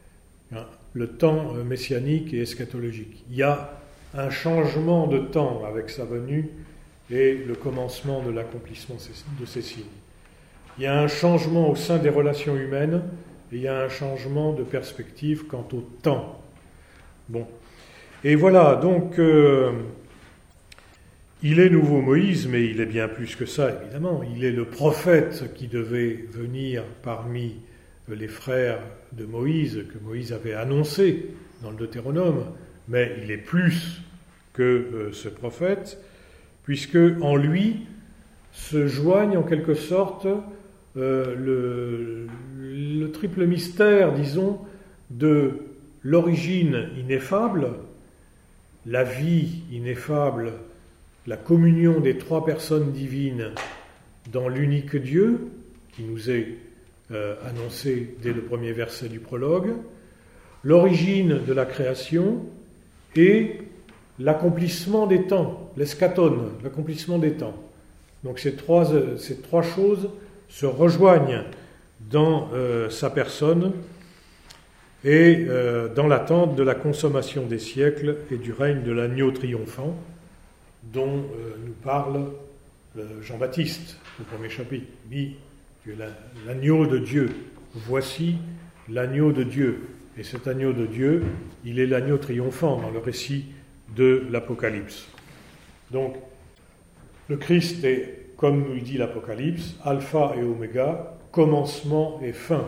le temps messianique et eschatologique. Il y a un changement de temps avec sa venue et le commencement de l'accomplissement de ces signes. Il y a un changement au sein des relations humaines et il y a un changement de perspective quant au temps. Bon. Et voilà, donc, il est nouveau Moïse, mais il est bien plus que ça, évidemment. Il est le prophète qui devait venir parmi les frères de Moïse, que Moïse avait annoncé dans le Deutéronome, mais il est plus que ce prophète, puisque en lui se joignent en quelque sorte le triple mystère, disons, de l'origine ineffable, la vie ineffable, la communion des 3 personnes divines dans l'unique Dieu, qui nous est annoncé dès le premier verset du prologue, l'origine de la création et l'accomplissement des temps, l'eschaton, l'accomplissement des temps. Donc ces trois choses se rejoignent dans sa personne et dans l'attente de la consommation des siècles et du règne de l'agneau triomphant dont nous parle Jean-Baptiste au premier chapitre. Oui, tu es l'agneau de Dieu. Voici l'agneau de Dieu. Et cet agneau de Dieu, il est l'agneau triomphant dans le récit de l'Apocalypse. Donc, le Christ est, comme nous le dit l'Apocalypse, alpha et oméga, commencement et fin.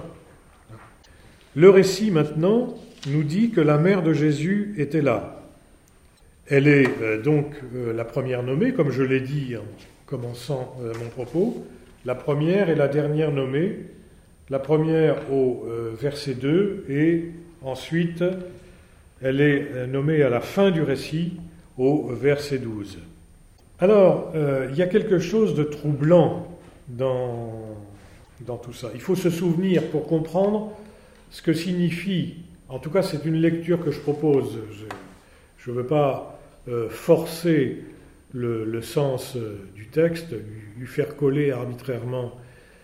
Le récit, maintenant, nous dit que la mère de Jésus était là. Elle est donc la première nommée, comme je l'ai dit en commençant mon propos, la première et la dernière nommée, la première au verset 2, et ensuite elle est nommée à la fin du récit au verset 12. Alors, il y a quelque chose de troublant dans tout ça. Il faut se souvenir, pour comprendre ce que signifie, en tout cas c'est une lecture que je propose, je ne veux pas forcer le sens du texte, lui faire coller arbitrairement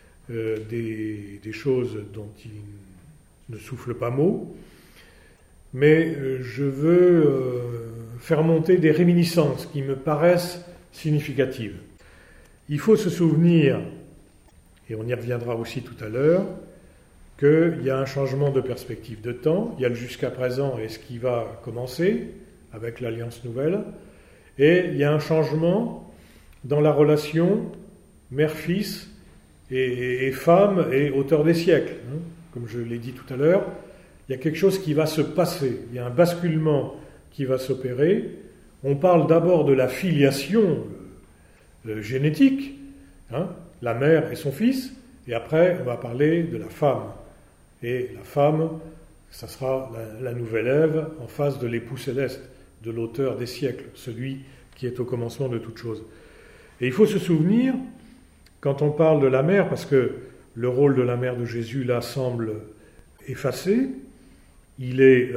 des choses dont il ne souffle pas mot, mais je veux faire monter des réminiscences qui me paraissent significatives. Il faut se souvenir, et on y reviendra aussi tout à l'heure, qu'il y a un changement de perspective de temps, il y a le jusqu'à présent et ce qui va commencer avec l'Alliance Nouvelle, et il y a un changement dans la relation mère-fils et femme et auteur des siècles. Comme je l'ai dit tout à l'heure, il y a quelque chose qui va se passer, il y a un basculement qui va s'opérer. On parle d'abord de la filiation génétique, la mère et son fils, et après on va parler de la femme. Et la femme, ça sera la nouvelle Ève en face de l'époux céleste, de l'auteur des siècles, celui qui est au commencement de toute chose. Et il faut se souvenir, quand on parle de la mère, parce que le rôle de la mère de Jésus là semble effacé, il est,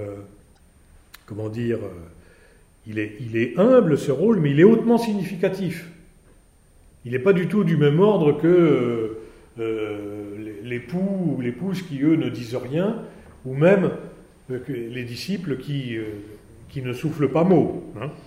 il est humble ce rôle, mais il est hautement significatif. Il n'est pas du tout du même ordre que l'époux ou l'épouse qui, eux, ne disent rien, ou même les disciples qui ne soufflent pas mot.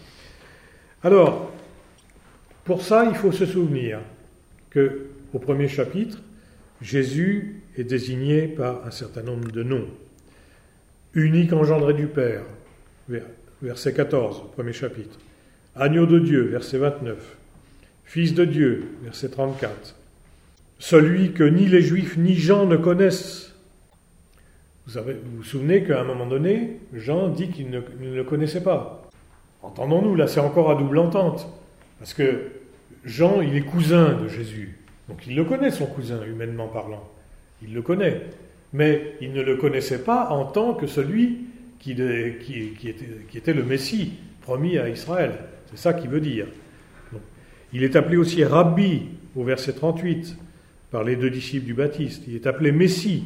Alors, pour ça, il faut se souvenir qu'au premier chapitre, Jésus est désigné par un certain nombre de noms. Unique engendré du Père, verset 14, premier chapitre. Agneau de Dieu, verset 29. Fils de Dieu, verset 34. Celui que ni les Juifs ni Jean ne connaissent. Vous vous souvenez qu'à un moment donné, Jean dit qu'il ne le connaissait pas. Entendons-nous, là c'est encore à double entente. Parce que Jean, il est cousin de Jésus. Donc il le connaît, son cousin, humainement parlant. Il le connaît. Mais il ne le connaissait pas en tant que celui qui était le Messie promis à Israël. C'est ça qu'il veut dire. Donc, il est appelé aussi Rabbi, au verset 38, par les 2 disciples du Baptiste. Il est appelé Messie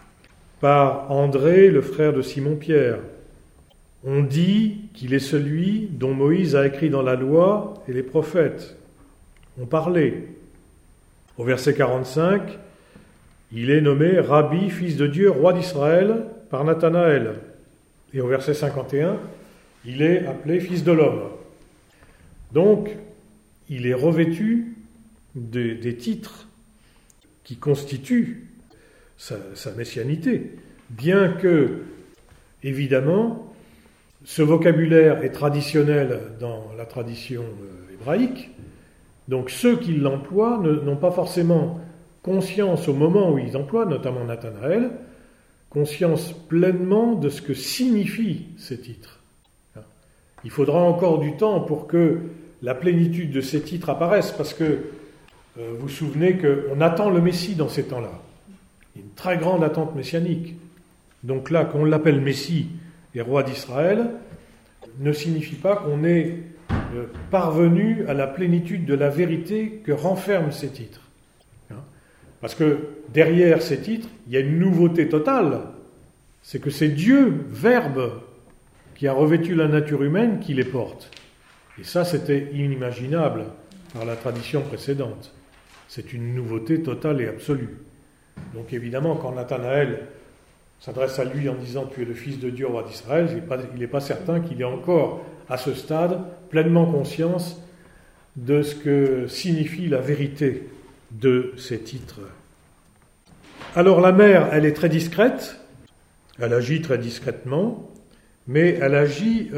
par André, le frère de Simon-Pierre. On dit qu'il est celui dont Moïse a écrit dans la loi et les prophètes. On parlait. Au verset 45, il est nommé Rabbi, fils de Dieu, roi d'Israël, par Nathanaël. Et au verset 51, il est appelé fils de l'homme. Donc, il est revêtu des titres qui constituent sa messianité, bien que, évidemment, ce vocabulaire est traditionnel dans la tradition hébraïque, donc ceux qui l'emploient n'ont pas forcément conscience au moment où ils emploient, notamment Nathanaël, conscience pleinement de ce que signifient ces titres. Il faudra encore du temps pour que la plénitude de ces titres apparaisse, parce que vous vous souvenez qu'on attend le Messie dans ces temps-là. Il y a une très grande attente messianique. Donc là, qu'on l'appelle Messie et roi d'Israël, ne signifie pas qu'on est parvenu à la plénitude de la vérité que renferment ces titres. Parce que derrière ces titres, il y a une nouveauté totale. C'est que c'est Dieu, Verbe, qui a revêtu la nature humaine, qui les porte. Et ça, c'était inimaginable par la tradition précédente. C'est une nouveauté totale et absolue. Donc évidemment, quand Nathanaël s'adresse à lui en disant « Tu es le Fils de Dieu, roi d'Israël », il n'est pas certain qu'il ait encore, à ce stade, pleinement conscience de ce que signifie la vérité de ces titres. Alors la mère, elle est très discrète, elle agit très discrètement, mais elle agit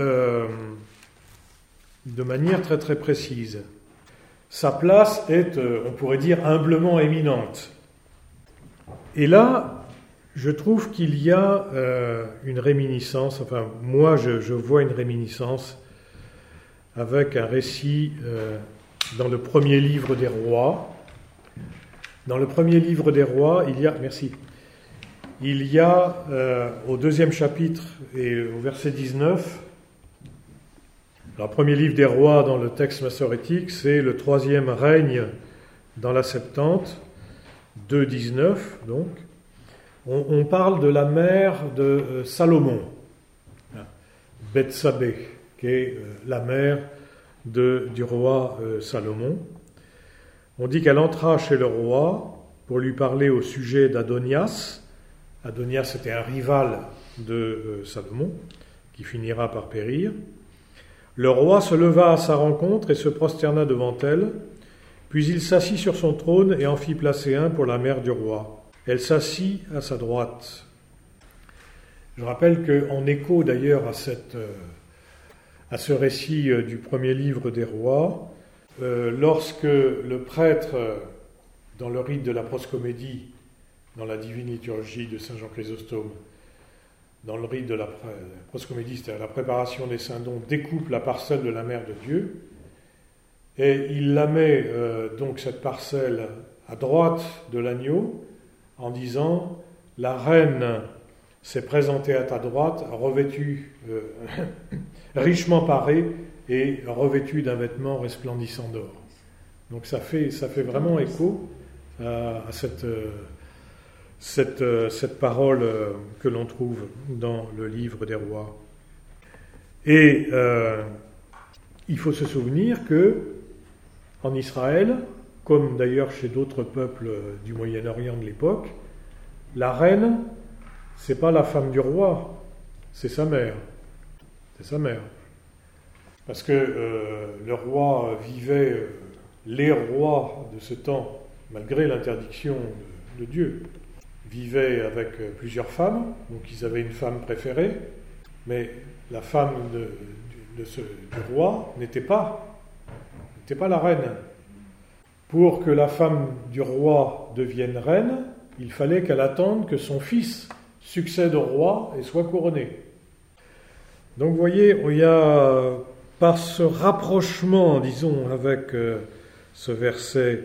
de manière très très précise. Sa place est, on pourrait dire, humblement éminente. Et là, je trouve qu'il y a une réminiscence, enfin moi je vois une réminiscence avec un récit dans le premier livre des rois. Dans le premier livre des rois, il y a au 2e chapitre et au verset 19, le premier livre des rois dans le texte massorétique, c'est le 3e règne dans la Septante, 2,19 donc. On parle de la mère de Salomon, Bethsabée, qui est la mère du roi Salomon. On dit qu'elle entra chez le roi pour lui parler au sujet d'Adonias. Adonias était un rival de Salomon, qui finira par périr. Le roi se leva à sa rencontre et se prosterna devant elle, puis il s'assit sur son trône et en fit placer un pour la mère du roi. Elle s'assit à sa droite. Je rappelle qu'en écho d'ailleurs à ce récit du premier livre des rois, lorsque le prêtre, dans le rite de la proscomédie, dans la divine liturgie de Saint Jean Chrysostome, dans le rite de la proscomédie, c'est-à-dire la préparation des saints dons, découpe la parcelle de la mère de Dieu, et il la met, donc cette parcelle, à droite de l'agneau, en disant « La reine s'est présentée à ta droite, revêtue, richement parée, et revêtue d'un vêtement resplendissant d'or. » Donc ça fait vraiment écho à cette parole que l'on trouve dans le livre des rois. Et il faut se souvenir que en Israël, comme d'ailleurs chez d'autres peuples du Moyen-Orient de l'époque, la reine, c'est pas la femme du roi, c'est sa mère. C'est sa mère. Parce que le roi vivait, les rois de ce temps, malgré l'interdiction de Dieu, vivaient avec plusieurs femmes, donc ils avaient une femme préférée, mais la femme du roi n'était pas la reine. Pour que la femme du roi devienne reine, il fallait qu'elle attende que son fils succède au roi et soit couronné. Donc vous voyez, il y a, par ce rapprochement, disons, avec ce verset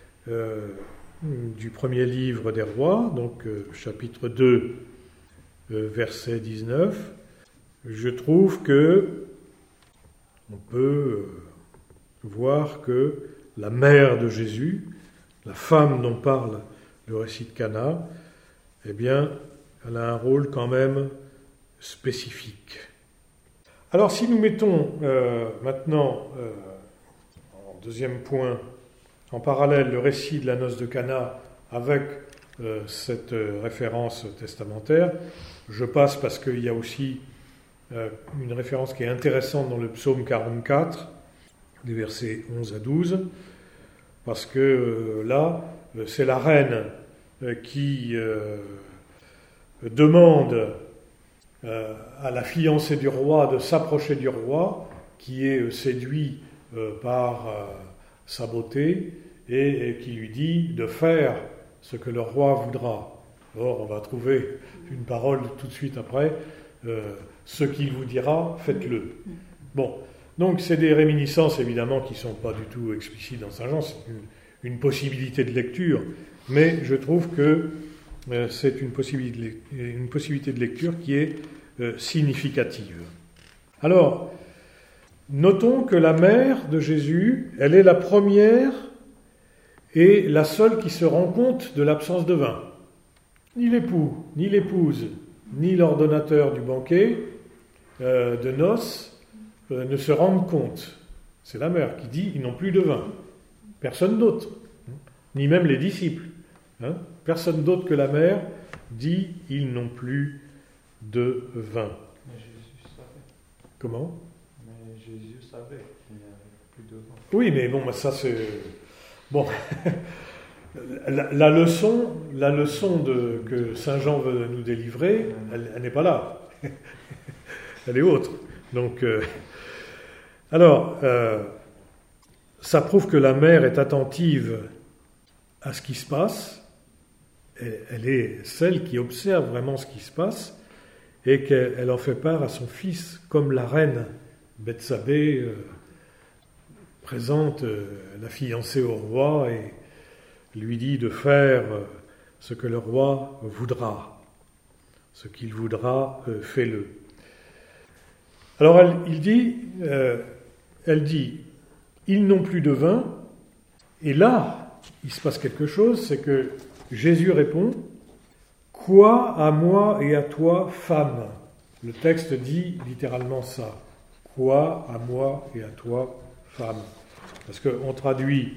du premier livre des rois, donc chapitre 2, verset 19, je trouve que on peut voir que la mère de Jésus, la femme dont parle le récit de Cana, eh bien, elle a un rôle quand même spécifique. Alors, si nous mettons maintenant, en deuxième point, en parallèle le récit de la noce de Cana avec cette référence testamentaire, je passe parce qu'il y a aussi une référence qui est intéressante dans le psaume 44, les versets 11 à 12, parce que là, c'est la reine qui demande à la fiancée du roi de s'approcher du roi, qui est séduit par sa beauté, et qui lui dit de faire ce que le roi voudra. Or, on va trouver une parole tout de suite après, ce qu'il vous dira, faites-le. Bon, donc c'est des réminiscences évidemment qui ne sont pas du tout explicites dans Saint Jean, c'est une possibilité de lecture, mais je trouve que c'est une possibilité de lecture qui est significative. Alors, notons que la mère de Jésus, elle est la première et la seule qui se rend compte de l'absence de vin. Ni l'époux, ni l'épouse, ni l'ordonnateur du banquet de noces ne se rendent compte. C'est la mère qui dit « ils n'ont plus de vin ». Personne d'autre, ni même les disciples. Personne d'autre que la mère dit « ils n'ont plus de vin ». Mais Jésus savait. Comment ? Mais Jésus savait qu'il n'y avait plus de vin. Oui, mais bon, ça c'est... Bon, la leçon que Saint Jean veut nous délivrer, elle n'est pas là. Elle est autre. Donc, alors, ça prouve que la mère est attentive à ce qui se passe. Elle est celle qui observe vraiment ce qui se passe et qu'elle en fait part à son fils, comme la reine Bethsabée présente la fiancée au roi et lui dit de faire ce que le roi voudra. Ce qu'il voudra, fais-le. Alors elle dit, ils n'ont plus de vin, et là, il se passe quelque chose, c'est que Jésus répond, quoi à moi et à toi, femme ? Le texte dit littéralement ça, quoi à moi et à toi, femme ? Parce qu'on traduit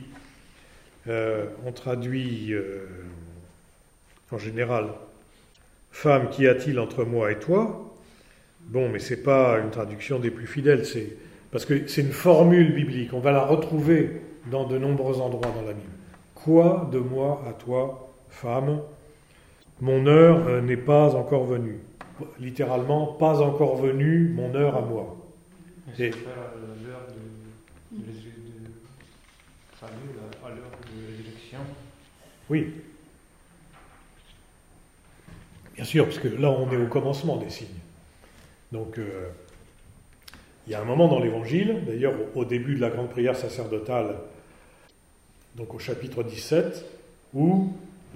en général, femme, qu'y a-t-il entre moi et toi ? Bon, mais c'est pas une traduction des plus fidèles, parce que c'est une formule biblique. On va la retrouver dans de nombreux endroits dans la Bible. Quoi de moi à toi, femme ? Mon heure n'est pas encore venue. Littéralement, pas encore venue mon heure à moi. C'est l'heure de salut, à l'heure de l'élection. Oui. Bien sûr, parce que là, on est au commencement des signes. Donc, il y a un moment dans l'Évangile, d'ailleurs au début de la grande prière sacerdotale, donc au chapitre 17, où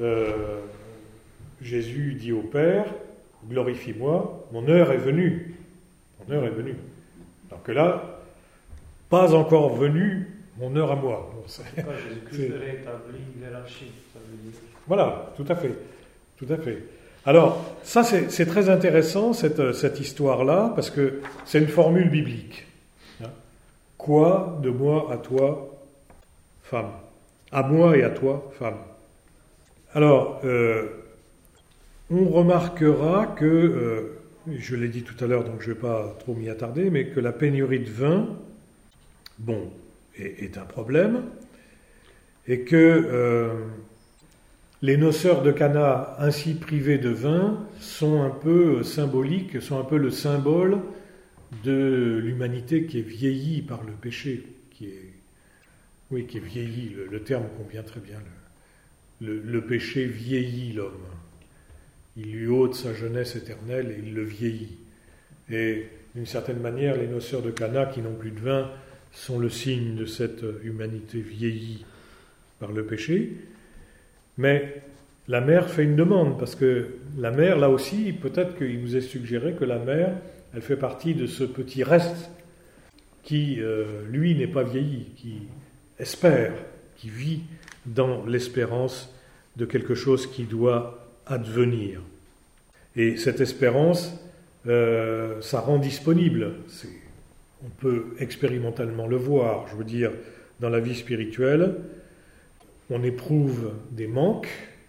Jésus dit au Père, « Glorifie-moi, mon heure est venue. » Mon heure est venue. Alors que là, pas encore venue mon heure à moi. Bon, Jésus-Christ rétablit l'hierarchie, ça veut dire. Voilà, tout à fait. Tout à fait. Alors, ça c'est très intéressant, cette histoire-là, parce que c'est une formule biblique. Quoi de moi à toi, femme? À moi et à toi, femme. Alors, on remarquera que, je l'ai dit tout à l'heure, donc je ne vais pas trop m'y attarder, mais que la pénurie de vin, bon, est un problème, et que les noceurs de Cana, ainsi privés de vin, sont un peu symboliques, sont un peu le symbole de l'humanité qui est vieillie par le péché, qui est vieillie, le terme convient très bien. Le péché vieillit l'homme. Il lui ôte sa jeunesse éternelle et il le vieillit. Et d'une certaine manière, les noceurs de Cana qui n'ont plus de vin sont le signe de cette humanité vieillie par le péché. Mais la mère fait une demande, parce que la mère, là aussi, peut-être qu'il nous est suggéré que la mère, elle fait partie de ce petit reste qui, lui, n'est pas vieilli, qui espère, qui vit dans l'espérance de quelque chose qui doit advenir. Et cette espérance, ça rend disponible. On peut expérimentalement le voir. Je veux dire, dans la vie spirituelle, on éprouve des manques,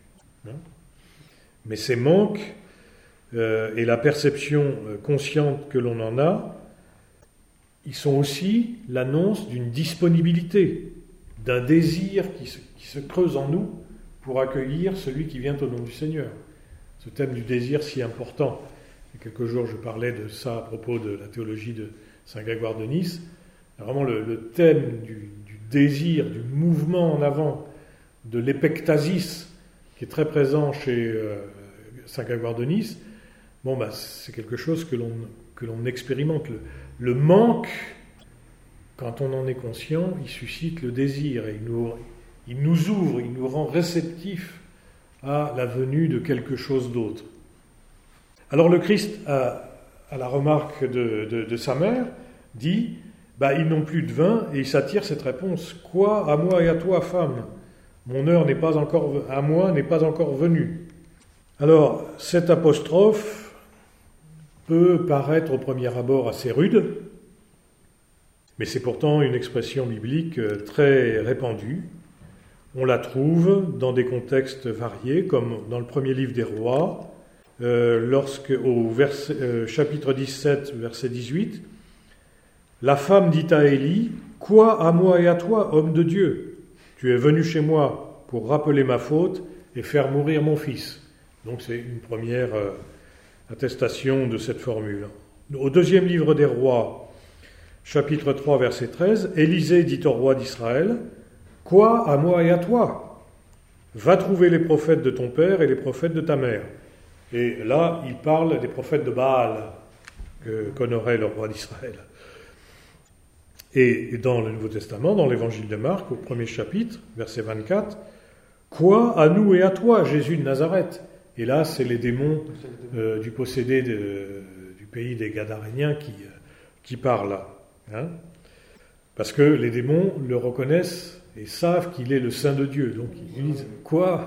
mais ces manques et la perception consciente que l'on en a, ils sont aussi l'annonce d'une disponibilité, d'un désir qui se creuse en nous pour accueillir celui qui vient au nom du Seigneur. Ce thème du désir si important. Il y a quelques jours, je parlais de ça à propos de la théologie de Saint Grégoire de Nice. Vraiment le thème du désir, du mouvement en avant, de l'épectasis, qui est très présent chez Saint Grégoire de Nice, c'est quelque chose que l'on expérimente. Le manque, quand on en est conscient, il suscite le désir et il nous ouvre, il nous rend réceptifs à la venue de quelque chose d'autre. Alors le Christ, à la remarque de sa mère, dit ils n'ont plus de vin, et il s'attire cette réponse: quoi à moi et à toi, femme? Mon heure n'est pas encore à moi n'est pas encore venue. Alors cette apostrophe peut paraître au premier abord assez rude, mais c'est pourtant une expression biblique très répandue. On la trouve dans des contextes variés, comme dans le premier livre des Rois, lorsque au chapitre 17, verset 18, la femme dit à Élie: quoi à moi et à toi, homme de Dieu? Tu es venu chez moi pour rappeler ma faute et faire mourir mon fils. Donc c'est une première attestation de cette formule. Au deuxième livre des Rois, chapitre 3, verset 13, Élisée dit au roi d'Israël: quoi à moi et à toi? Va trouver les prophètes de ton père et les prophètes de ta mère. Et là, il parle des prophètes de Baal qu'honorait le roi d'Israël. Et dans le Nouveau Testament, dans l'Évangile de Marc, au premier chapitre, verset 24, quoi à nous et à toi, Jésus de Nazareth? Et là, c'est les démons du possédé du pays des Gadaréniens qui parlent là. Parce que les démons le reconnaissent et savent qu'il est le Saint de Dieu. Donc ils disent: quoi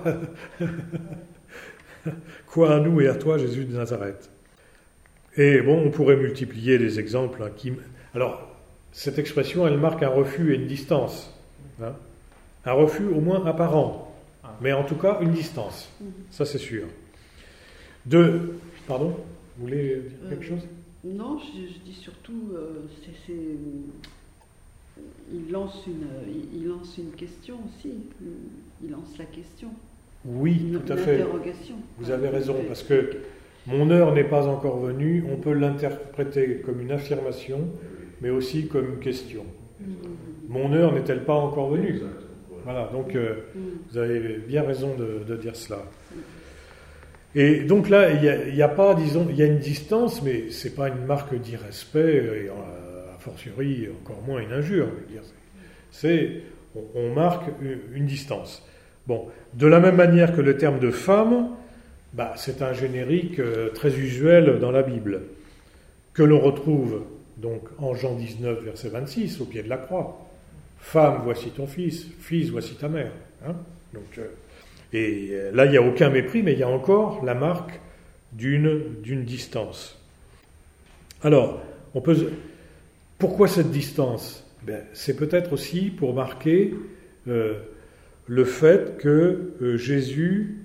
quoi à nous et à toi, Jésus de Nazareth? Et bon, on pourrait multiplier les exemples. Alors, cette expression, elle marque un refus et une distance. Un refus au moins apparent, mais en tout cas une distance. Ça, c'est sûr. Pardon, vous voulez dire quelque chose? Non, je dis surtout, il lance une question aussi. Il lance la question. Oui, tout à fait. Vous avez raison, parce que mon heure n'est pas encore venue, on peut l'interpréter comme une affirmation, mais aussi comme une question. Mon heure n'est-elle pas encore venue? Voilà, donc vous avez bien raison de dire cela. Et donc là, il y a pas, disons, il y a une distance, mais c'est pas une marque d'irrespect, et a fortiori encore moins une injure. Je veux dire. On marque une distance. Bon, de la même manière que le terme de femme, c'est un générique très usuel dans la Bible, que l'on retrouve donc en Jean 19, verset 26, au pied de la croix. Femme, voici ton fils, fils, voici ta mère. Hein, donc, et là, il n'y a aucun mépris, mais il y a encore la marque d'une distance. Alors, pourquoi cette distance ? C'est peut-être aussi pour marquer le fait que Jésus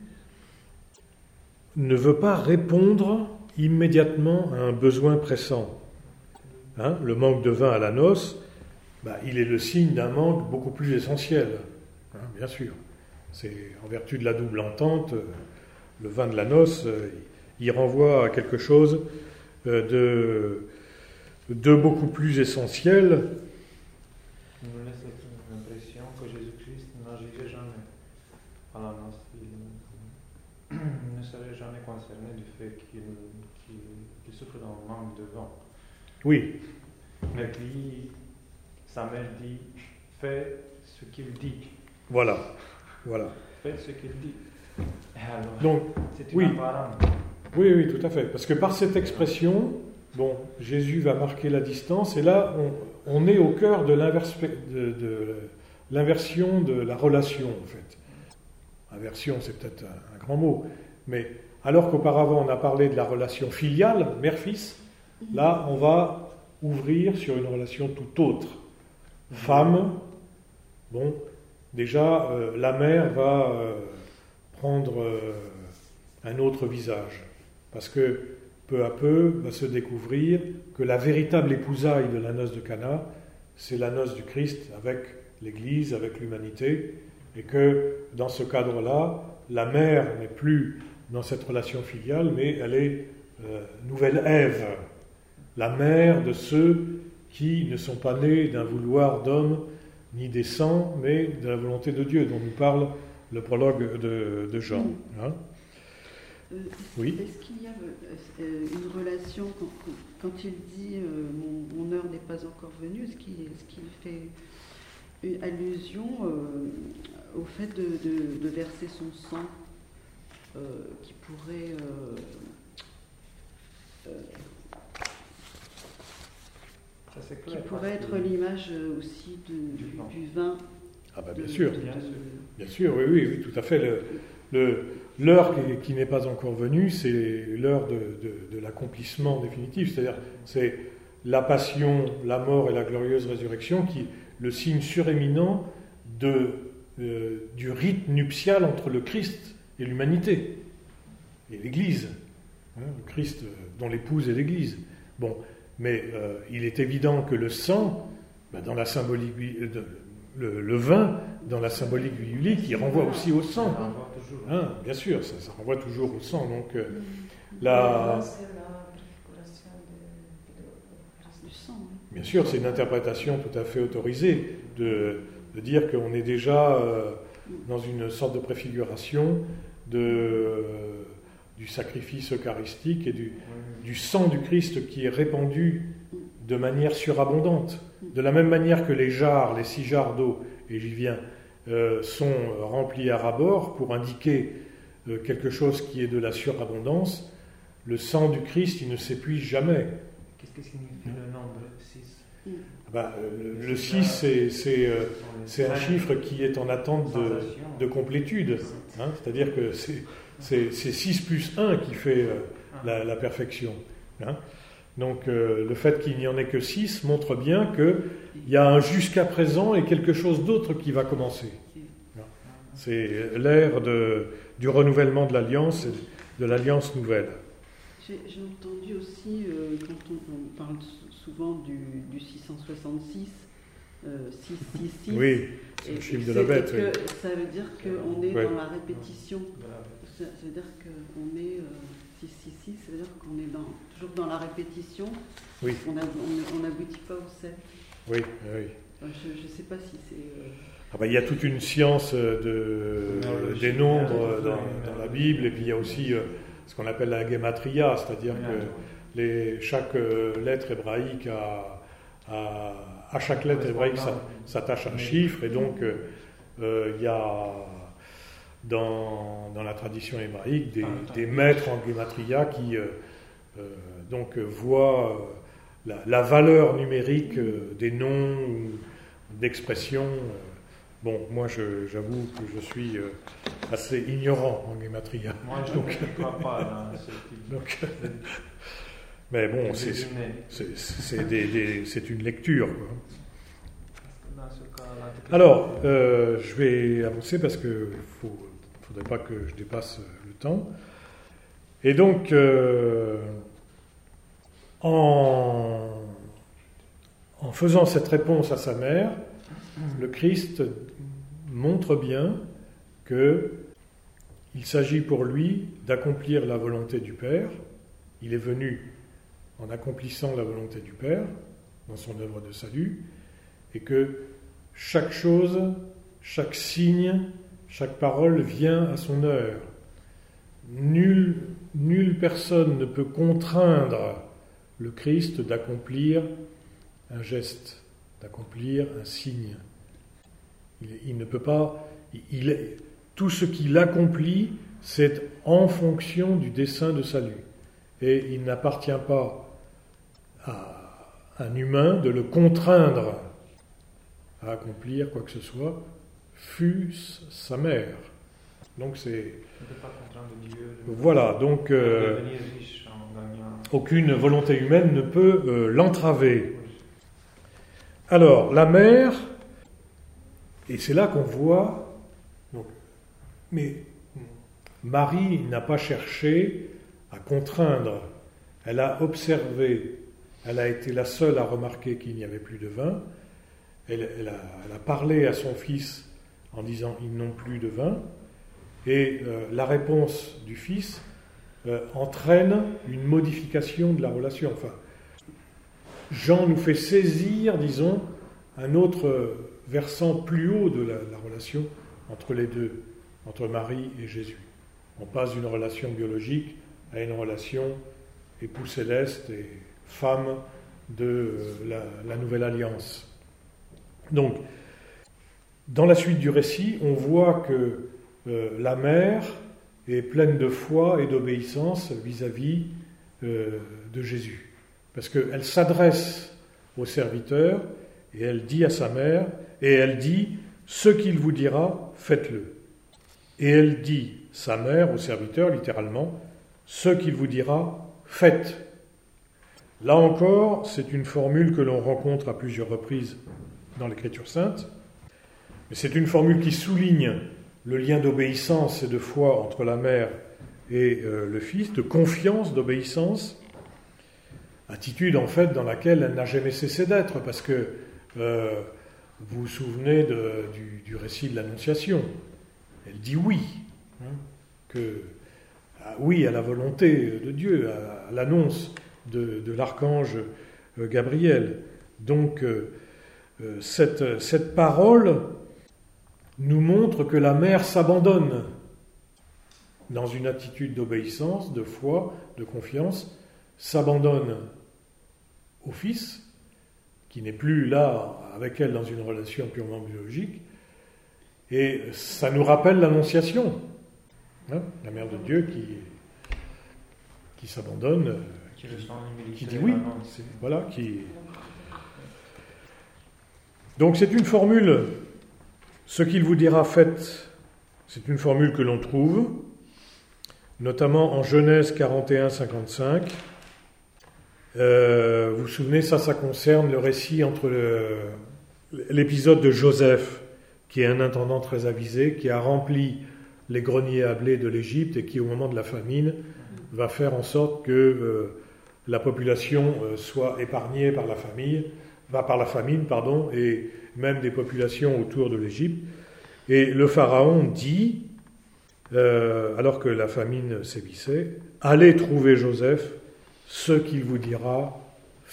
ne veut pas répondre immédiatement à un besoin pressant. Hein, le manque de vin à la noce, il est le signe d'un manque beaucoup plus essentiel, hein, bien sûr. C'est en vertu de la double entente, le vin de la noce, il renvoie à quelque chose de beaucoup plus essentiel. Il me laisse l'impression que Jésus-Christ n'agirait jamais à la noce. Il ne serait jamais concerné du fait qu'il souffre d'un manque de vin. Oui. Mais lui, sa mère dit, fais ce qu'il dit. Voilà. Fais ce qu'il dit. Et alors, donc, c'est une apparence. Oui, tout à fait. Parce que par cette expression, Jésus va marquer la distance, et là, on est au cœur de l'inversion de la relation, en fait. Inversion, c'est peut-être un grand mot, mais alors qu'auparavant, on a parlé de la relation filiale, mère-fils, là, on va ouvrir sur une relation tout autre. Femme, déjà, la mère va prendre un autre visage, parce que peu à peu va se découvrir que la véritable épousaille de la noce de Cana, c'est la noce du Christ avec l'Église, avec l'humanité, et que dans ce cadre-là, la mère n'est plus dans cette relation filiale, mais elle est nouvelle Ève, la mère de ceux qui ne sont pas nés d'un vouloir d'homme ni des sangs, mais de la volonté de Dieu, dont nous parle le prologue de Jean. Hein? Oui. Est-ce qu'il y a une relation, quand il dit mon heure n'est pas encore venue, est-ce qu'il fait une allusion au fait de verser son sang qui pourrait être l'image aussi du vin. Bien sûr, oui, tout à fait. L'heure qui n'est pas encore venue, c'est l'heure de l'accomplissement définitif, c'est-à-dire c'est la passion, la mort et la glorieuse résurrection qui est le signe suréminent du rite nuptial entre le Christ et l'humanité, et l'Église, hein, le Christ dont l'épouse est l'Église. Mais il est évident que le sang, dans la symbolique, le vin, dans la symbolique biblique, il renvoie aussi au sang. Hein, bien sûr, ça renvoie toujours au sang. Donc, bien sûr, c'est une interprétation tout à fait autorisée de dire qu'on est déjà dans une sorte de préfiguration du sacrifice eucharistique et du sang du Christ qui est répandu de manière surabondante. De la même manière que les 6 jarres d'eau, et j'y viens, sont remplis à ras-bord pour indiquer quelque chose qui est de la surabondance, le sang du Christ, il ne s'épuise jamais. Qu'est-ce que signifie le nombre 6 le 6, c'est un chiffre qui est en attente de complétude. Hein, c'est-à-dire que c'est 6 plus 1 qui fait la perfection. Hein. Donc le fait qu'il n'y en ait que 6 montre bien qu'il y a un jusqu'à présent et quelque chose d'autre qui va commencer. C'est l'ère du renouvellement de l'alliance, de l'alliance nouvelle. J'ai entendu aussi, quand on parle souvent du 666, 666. Oui, c'est le chiffre de la bête. Oui. Ça veut dire qu'on est dans la répétition. Ça veut dire qu'on est 666, ça veut dire qu'on est toujours dans la répétition. Oui. On n'aboutit pas au 7. Oui. Je ne sais pas si c'est... il y a toute une science des nombres dans la Bible, et puis il y a aussi ce qu'on appelle la gematria, c'est-à-dire que chaque lettre hébraïque à chaque lettre hébraïque s'attache un chiffre, et donc il y a dans la tradition hébraïque des maîtres en gematria qui donc voient la valeur numérique des noms ou d'expressions. Bon, moi j'avoue que je suis assez ignorant en gematria. Moi je ne crois pas dans ce type. Mais bon, c'est une lecture, quoi. Alors, je vais avancer parce qu'il ne faudrait pas que je dépasse le temps. Et donc, en faisant cette réponse à sa mère, le Christ montre bien qu'il s'agit pour lui d'accomplir la volonté du Père. Il est venu en accomplissant la volonté du Père dans son œuvre de salut, et que chaque chose, chaque signe, chaque parole vient à son heure. Nulle personne ne peut contraindre le Christ d'accomplir un geste, d'accomplir un signe. Il ne peut pas. Tout ce qu'il accomplit, c'est en fonction du dessein de salut. Et il n'appartient pas à un humain de le contraindre à accomplir quoi que ce soit, fût-ce sa mère. Donc c'est. On ne peut pas contraindre Dieu. Voilà, donc devenir riche en gagnant. Aucune volonté humaine ne peut l'entraver. Alors, la mère, et c'est là qu'on voit. Donc, mais Marie n'a pas cherché à contraindre. Elle a observé. Elle a été la seule à remarquer qu'il n'y avait plus de vin. Elle a parlé à son fils en disant « ils n'ont plus de vin ». Et la réponse du fils entraîne une modification de la relation. Enfin, Jean nous fait saisir, disons, un autre versant plus haut de la relation entre les deux, entre Marie et Jésus. On passe d'une relation biologique à une relation époux céleste et femme de la nouvelle alliance. Donc, dans la suite du récit, on voit que la mère est pleine de foi et d'obéissance vis-à-vis de Jésus. Parce qu'elle s'adresse au serviteur et elle dit à sa mère, et elle dit « ce qu'il vous dira, faites-le ». Et elle dit, sa mère, au serviteur, littéralement, « ce qu'il vous dira, faites ». Là encore, c'est une formule que l'on rencontre à plusieurs reprises dans l'Écriture sainte, mais c'est une formule qui souligne le lien d'obéissance et de foi entre la mère et le fils, de confiance, d'obéissance, attitude en fait dans laquelle elle n'a jamais cessé d'être, parce que vous vous souvenez du récit de l'Annonciation. Elle dit oui, oui à la volonté de Dieu, à l'annonce de l'archange Gabriel. Donc cette parole nous montre que la mère s'abandonne dans une attitude d'obéissance, de foi, de confiance, s'abandonne au Fils, qui n'est plus là avec elle dans une relation purement biologique, et ça nous rappelle l'Annonciation, la Mère de Dieu qui s'abandonne, qui dit oui, voilà, Donc c'est une formule, ce qu'il vous dira faites, c'est une formule que l'on trouve, notamment en Genèse 41, 55. Vous vous souvenez, ça concerne le récit entre l'épisode de Joseph, qui est un intendant très avisé, qui a rempli les greniers à blé de l'Égypte et qui, au moment de la famine, va faire en sorte que la population soit épargnée par la famine, et même des populations autour de l'Égypte. Et le Pharaon dit, alors que la famine sévissait, « Allez trouver Joseph, ce qu'il vous dira, faites. »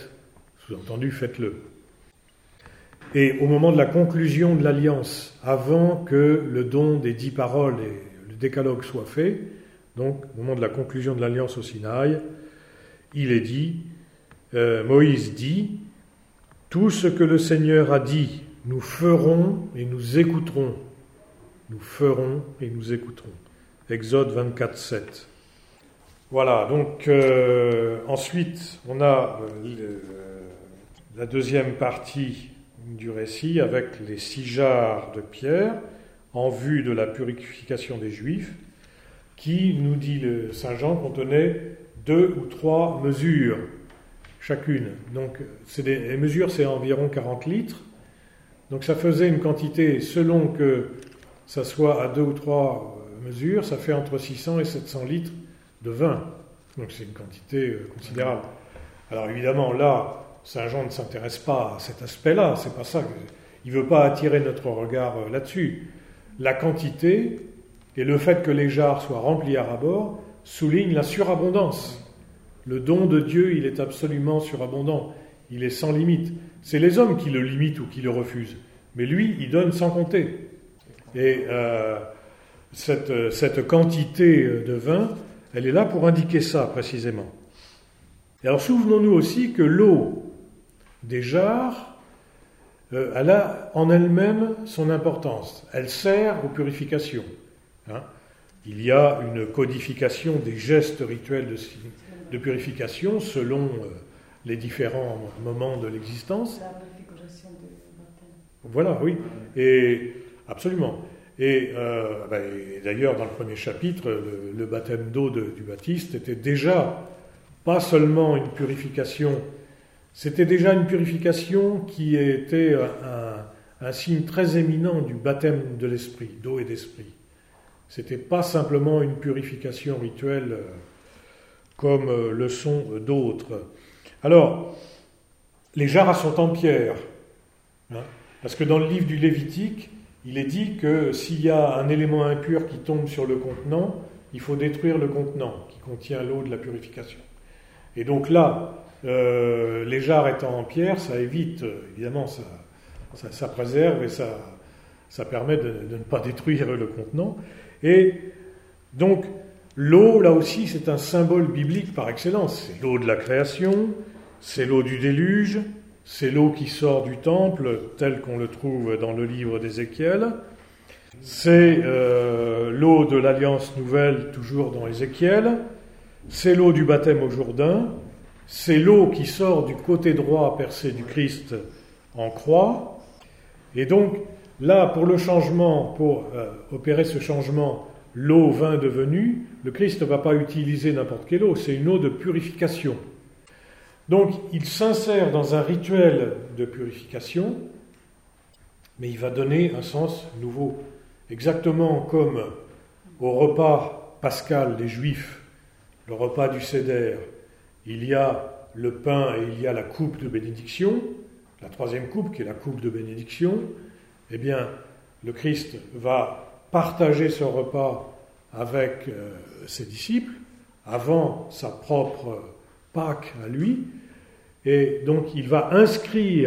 Sous-entendu, faites-le. Et au moment de la conclusion de l'alliance, avant que le don des 10 paroles et le décalogue soit fait, Donc, au moment de la conclusion de l'alliance au Sinaï, il est dit, Moïse dit, « Tout ce que le Seigneur a dit, nous ferons et nous écouterons. Nous ferons et nous écouterons. » Exode 24, 7. Voilà, donc ensuite, on a la deuxième partie du récit avec les 6 jarres de pierre en vue de la purification des Juifs, qui, nous dit le Saint Jean, contenait 2 ou 3 mesures chacune. Donc les mesures, c'est environ 40 litres. Donc ça faisait une quantité, selon que ça soit à 2 ou 3 mesures, ça fait entre 600 et 700 litres de vin. Donc c'est une quantité considérable. Alors évidemment, là, Saint Jean ne s'intéresse pas à cet aspect-là, c'est pas ça. Il ne veut pas attirer notre regard là-dessus. La quantité et le fait que les jarres soient remplies à ras-bord soulignent la surabondance. Le don de Dieu, il est absolument surabondant. Il est sans limite. C'est les hommes qui le limitent ou qui le refusent. Mais lui, il donne sans compter. Et cette quantité de vin, elle est là pour indiquer ça précisément. Et alors souvenons-nous aussi que l'eau des jarres, elle a en elle-même son importance. Elle sert aux purifications. Il y a une codification des gestes rituels de purification selon les différents moments de l'existence. La préfiguration du baptême. Voilà, oui, et absolument. Et d'ailleurs, dans le premier chapitre, le baptême d'eau du Baptiste était déjà pas seulement une purification, c'était déjà une purification qui était un signe très éminent du baptême de l'esprit, d'eau et d'esprit. C'était pas simplement une purification rituelle comme le sont d'autres. Alors, les jarres sont en pierre, parce que dans le livre du Lévitique, il est dit que s'il y a un élément impur qui tombe sur le contenant, il faut détruire le contenant qui contient l'eau de la purification. Et donc là, les jarres étant en pierre, ça évite, évidemment, ça préserve et ça permet de ne pas détruire le contenant. Et donc, l'eau, là aussi, c'est un symbole biblique par excellence. C'est l'eau de la création, c'est l'eau du déluge, c'est l'eau qui sort du temple, tel qu'on le trouve dans le livre d'Ézéchiel. C'est l'eau de l'Alliance nouvelle, toujours dans Ézéchiel. C'est l'eau du baptême au Jourdain. C'est l'eau qui sort du côté droit percé du Christ en croix. Et donc, là, pour le changement, pour opérer ce changement, l'eau vin devenu, le Christ ne va pas utiliser n'importe quelle eau, c'est une eau de purification. Donc, il s'insère dans un rituel de purification, mais il va donner un sens nouveau. Exactement comme au repas pascal des Juifs, le repas du Seder, il y a le pain et il y a la coupe de bénédiction, la troisième coupe qui est la coupe de bénédiction. Eh bien, le Christ va partager ce repas avec ses disciples avant sa propre Pâques à lui, et donc il va inscrire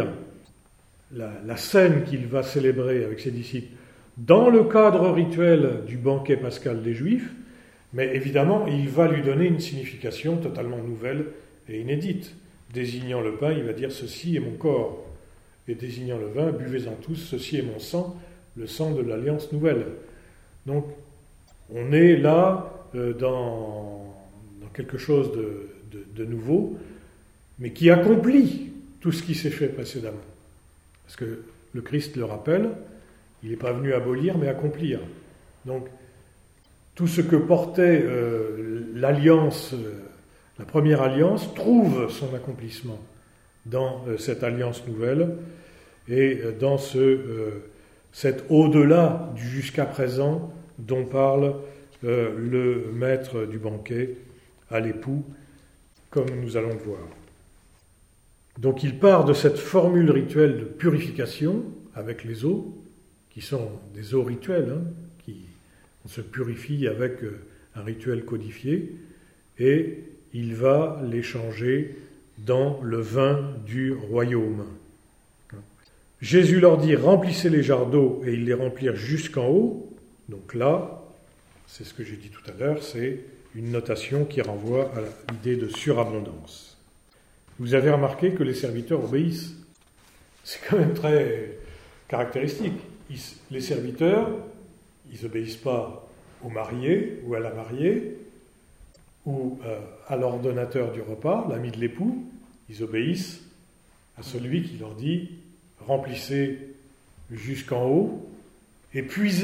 la scène qu'il va célébrer avec ses disciples dans le cadre rituel du banquet pascal des Juifs, mais évidemment il va lui donner une signification totalement nouvelle et inédite. Désignant le pain, il va dire « Ceci est mon corps », et désignant le vin, « Buvez-en tous, ceci est mon sang, le sang de l'Alliance nouvelle ». Donc on est là dans quelque chose de nouveau, mais qui accomplit tout ce qui s'est fait précédemment. Parce que le Christ le rappelle, il n'est pas venu abolir, mais accomplir. Donc, tout ce que portait l'alliance, la première alliance, trouve son accomplissement dans cette alliance nouvelle et dans cet au-delà du jusqu'à présent dont parle le maître du banquet à l'époux, comme nous allons le voir. Donc il part de cette formule rituelle de purification avec les eaux, qui sont des eaux rituelles, on se purifie avec un rituel codifié, et il va les changer dans le vin du royaume. Jésus leur dit « Remplissez les jarres d'eau » et ils les remplirent jusqu'en haut. Donc là, c'est ce que j'ai dit tout à l'heure, c'est une notation qui renvoie à l'idée de surabondance. Vous avez remarqué que les serviteurs obéissent. C'est quand même très caractéristique. Les serviteurs, ils n'obéissent pas au marié ou à la mariée ou à l'ordonnateur du repas, l'ami de l'époux. Ils obéissent à celui qui leur dit « remplissez jusqu'en haut et puisez ».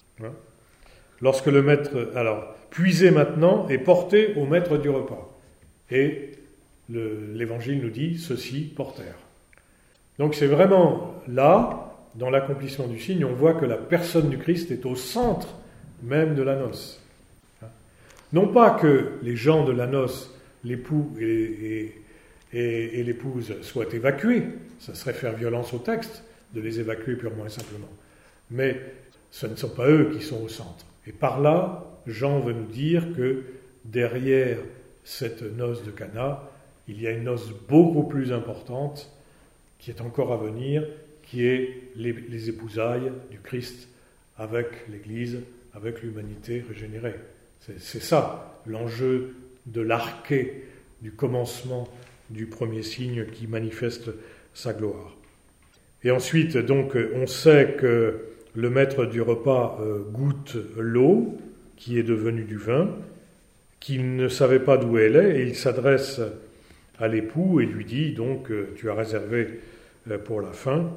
Lorsque le maître... Alors, puisez maintenant et portez au maître du repas. Et l'Évangile nous dit « ceux-ci portèrent ». Donc c'est vraiment là, dans l'accomplissement du signe, on voit que la personne du Christ est au centre même de la noce. Non pas que les gens de la noce, l'époux et l'épouse, soient évacués, ça serait faire violence au texte de les évacuer purement et simplement, mais ce ne sont pas eux qui sont au centre. Et par là, Jean veut nous dire que derrière cette noce de Cana, il y a une noce beaucoup plus importante qui est encore à venir, qui est les épousailles du Christ avec l'Église, avec l'humanité régénérée. C'est ça l'enjeu de l'arché, du commencement du premier signe qui manifeste sa gloire. Et ensuite, donc, on sait que le maître du repas goûte l'eau qui est devenue du vin, qu'il ne savait pas d'où elle est, et il s'adresse à l'époux et lui dit donc tu as réservé pour la fin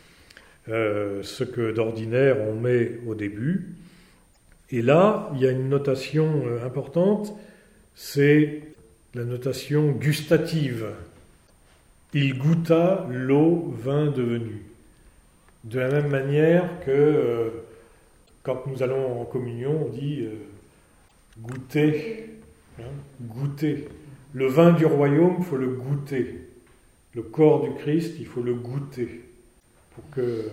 ce que d'ordinaire on met au début. Et là, il y a une notation importante, c'est la notation gustative. Il goûta l'eau vin devenu. De la même manière que quand nous allons en communion, on dit goûter, goûter. Le vin du royaume, il faut le goûter. Le corps du Christ, il faut le goûter pour que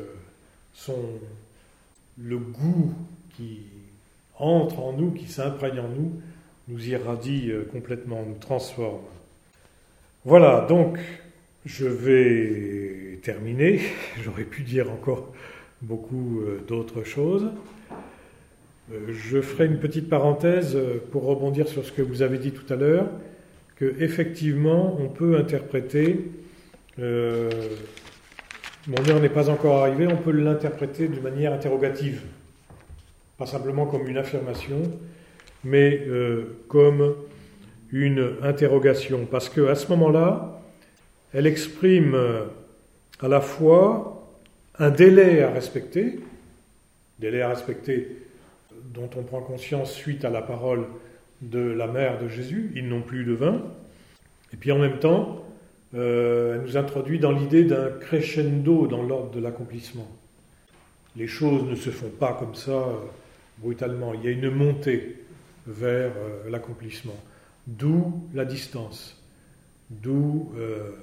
le goût qui entre en nous, qui s'imprègne en nous, nous irradie complètement, nous transforme. Voilà, donc je vais terminer. J'aurais pu dire encore beaucoup d'autres choses. Je ferai une petite parenthèse pour rebondir sur ce que vous avez dit tout à l'heure, que effectivement on peut interpréter, mon heure n'est pas encore arrivée, on peut l'interpréter de manière interrogative, pas simplement comme une affirmation, mais comme une interrogation, parce qu'à ce moment-là, elle exprime à la fois un délai à respecter dont on prend conscience suite à la parole de la mère de Jésus, ils n'ont plus de vin, et puis en même temps, elle nous introduit dans l'idée d'un crescendo dans l'ordre de l'accomplissement. Les choses ne se font pas comme ça brutalement, il y a une montée vers l'accomplissement, d'où la distance, d'où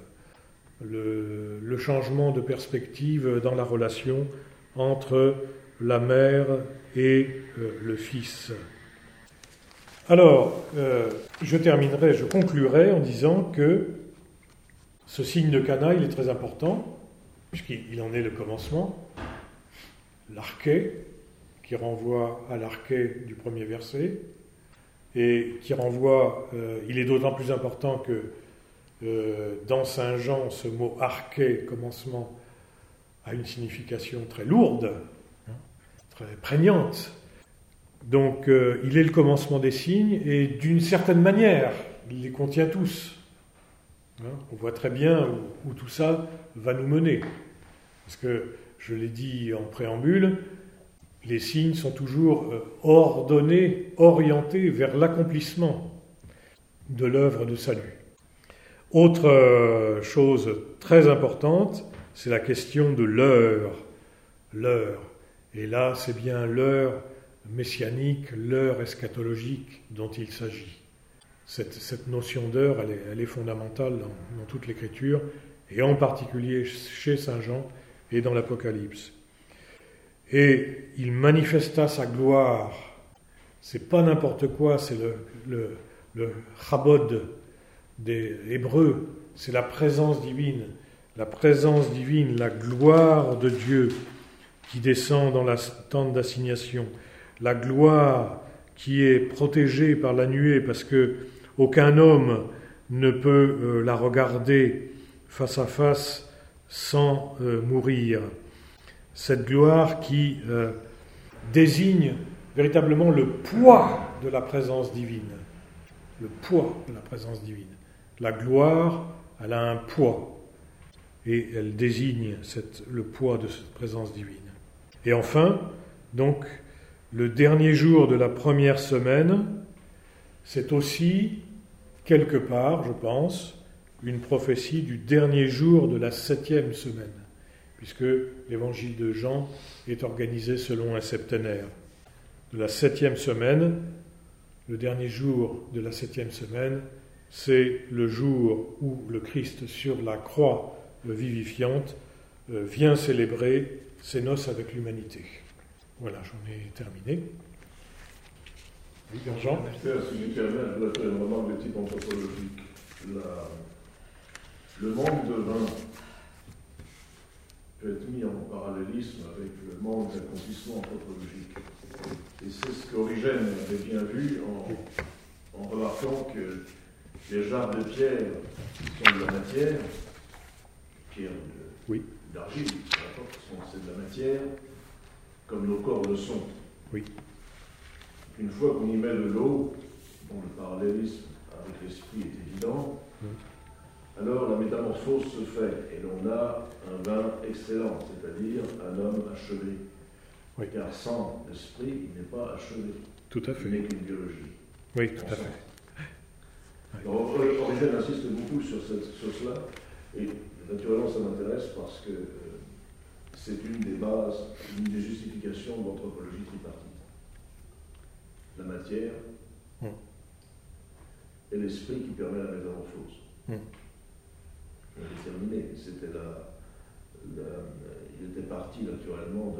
le changement de perspective dans la relation entre la mère et le fils. Alors, je conclurai en disant que ce signe de Cana, il est très important, puisqu'il en est le commencement, l'arché, qui renvoie à l'arché du premier verset, et qui renvoie, il est d'autant plus important que dans Saint Jean, ce mot arché, commencement, a une signification très lourde, très prégnante. Donc, il est le commencement des signes, et d'une certaine manière, il les contient tous. On voit très bien où tout ça va nous mener. Parce que, je l'ai dit en préambule, les signes sont toujours ordonnés, orientés vers l'accomplissement de l'œuvre de salut. Autre chose très importante, c'est la question de l'heure. L'heure. Et là, c'est bien l'heure messianique, l'heure eschatologique dont il s'agit. Cette notion d'heure, elle est fondamentale dans toute l'Écriture, et en particulier chez Saint Jean et dans l'Apocalypse. Et il manifesta sa gloire. C'est pas n'importe quoi, c'est le chabod des Hébreux, c'est la présence divine, la gloire de Dieu qui descend dans la tente d'assignation, la gloire qui est protégée par la nuée parce que aucun homme ne peut la regarder face à face sans mourir. Cette gloire qui désigne véritablement le poids de la présence divine. Le poids de la présence divine. La gloire, elle a un poids et elle désigne le poids de cette présence divine. Et enfin, donc, le dernier jour de la première semaine, c'est aussi, quelque part, je pense, une prophétie du dernier jour de la 7e semaine, puisque l'évangile de Jean est organisé selon un septénaire. De la 7e semaine, le dernier jour de la 7e semaine, c'est le jour où le Christ sur la croix vivifiante vient célébrer ses noces avec l'humanité. Voilà, j'en ai terminé. Oui, Jean. Si tu permets, je voudrais faire une remarque de type anthropologique. Le manque de vin peut être mis en parallélisme avec le manque d'accomplissement anthropologique. Et c'est ce qu'Origène avait bien vu en remarquant que les jarres de pierre sont de la matière, pierre d'argile, c'est de la matière, comme nos corps le sont. Oui. Une fois qu'on y met de l'eau, dont le parallélisme avec l'esprit est évident, alors la métamorphose se fait et l'on a un vin excellent, c'est-à-dire un homme achevé. Oui. Car sans l'esprit, il n'est pas achevé. Tout à fait. Il n'est qu'une biologie. Oui, tout à fait. Alors, Origène insiste beaucoup sur cela, et naturellement ça m'intéresse parce que c'est une des bases, une des justifications de l'anthropologie tripartite. La matière et l'esprit qui permet la métamorphose. On est terminé. C'était il était parti naturellement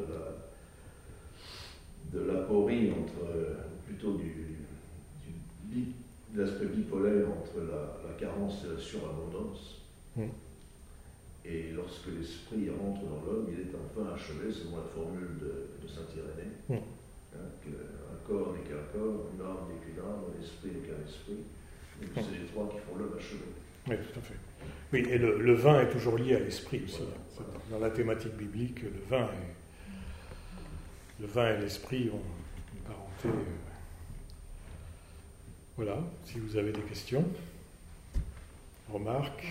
de l'aporie plutôt de l'aspect bipolaire entre la carence et la surabondance. Et lorsque l'esprit rentre dans l'homme, il est enfin achevé, selon la formule de saint Irénée, qu'un corps n'est qu'un corps, une âme n'est qu'une âme, un esprit n'est qu'un esprit. Donc c'est les trois qui font l'homme achevé. Oui, tout à fait. Oui, et le vin est toujours lié à l'esprit aussi. Voilà. Dans la thématique biblique, le vin et l'esprit ont une parenté. Voilà, si vous avez des questions, remarques.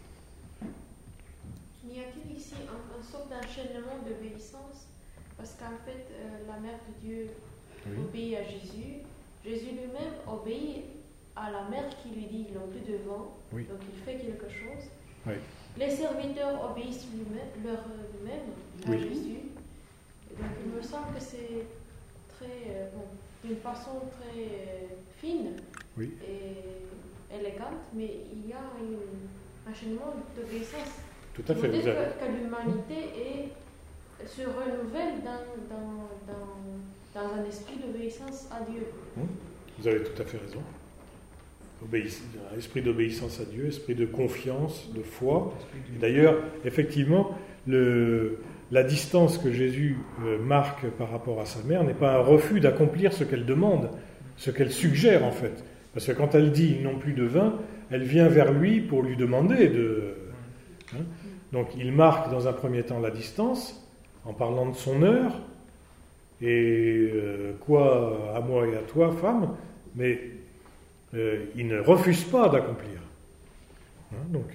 Y a-t-il ici une sorte d'enchaînement d'obéissance? Parce qu'en fait, la mère de Dieu obéit à Jésus. Jésus lui-même obéit à la mère qui lui dit ils n'ont plus de vent, donc il fait quelque chose. Oui. Les serviteurs obéissent eux-mêmes à Jésus. Et donc il me semble que c'est très, d'une façon très fine et élégante, mais il y a un enchaînement d'obéissance. Tout à fait. Vous dites que l'humanité se renouvelle dans un esprit d'obéissance à Dieu. Vous avez tout à fait raison. Esprit d'obéissance à Dieu, esprit de confiance, de foi. Et d'ailleurs, effectivement, la distance que Jésus marque par rapport à sa mère n'est pas un refus d'accomplir ce qu'elle demande, ce qu'elle suggère en fait. Parce que quand elle dit « ils n'ont plus de vin », elle vient vers lui pour lui demander de... Donc il marque dans un premier temps la distance en parlant de son heure, et quoi à moi et à toi, femme, mais il ne refuse pas d'accomplir. Donc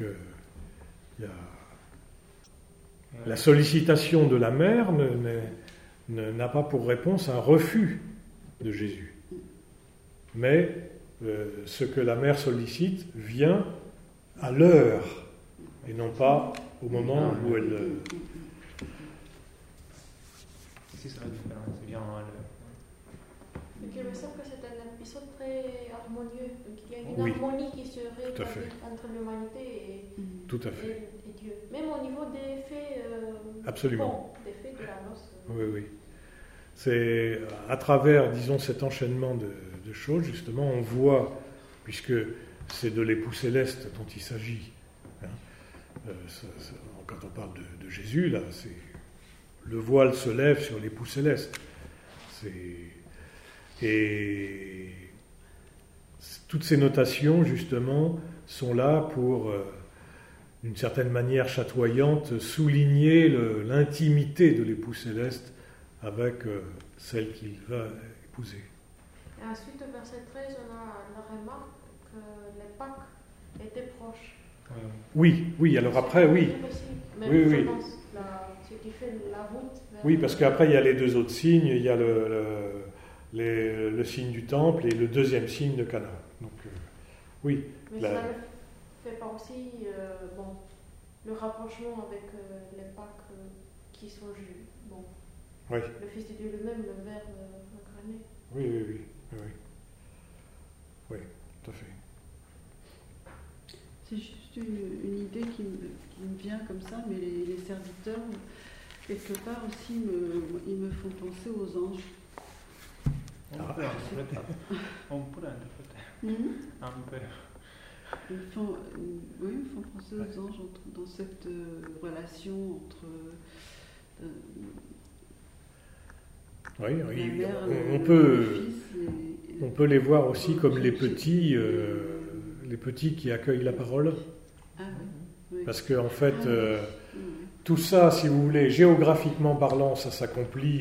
la sollicitation de la mère n'a pas pour réponse un refus de Jésus. Mais ce que la mère sollicite vient à l'heure et non pas au moment où elle... C'est ça la différence, c'est bien à l'heure. Donc il me semble que c'est un épisode très harmonieux. Donc il y a une harmonie qui se rétablit entre l'humanité et Dieu. Même au niveau des faits, absolument. Des faits de la noce. Oui. C'est à travers, disons, cet enchaînement de choses, justement, on voit, puisque c'est de l'époux céleste dont il s'agit, quand on parle de Jésus, là, c'est le voile se lève sur l'époux céleste. Et toutes ces notations, justement, sont là pour, d'une certaine manière chatoyante, souligner l'intimité de l'époux céleste avec celle qu'il va épouser. Et ensuite, au verset 13, on a la remarque que les Pâques étaient proches. Oui, alors après, oui. Mais oui. ce qui fait la route vers... Oui, parce qu'après, il y a les deux autres signes. Il y a le signe du temple et le deuxième signe de Cana. Donc, oui. Mais ça ne fait pas aussi le rapprochement avec les Pâques qui sont juifs. Bon. Oui. Le Fils de Dieu lui-même, le Verbe incarné. Oui, tout à fait. C'est juste une idée qui me vient comme ça, mais les serviteurs, quelque part aussi, ils me font penser aux anges. On pourrait interpréter. Un peu. Ils me font penser aux anges dans cette relation entre oui, la mère, on peut les voir aussi comme les petits qui accueillent la parole. Ah, oui. Parce que en fait, tout ça, si vous voulez, géographiquement parlant, ça s'accomplit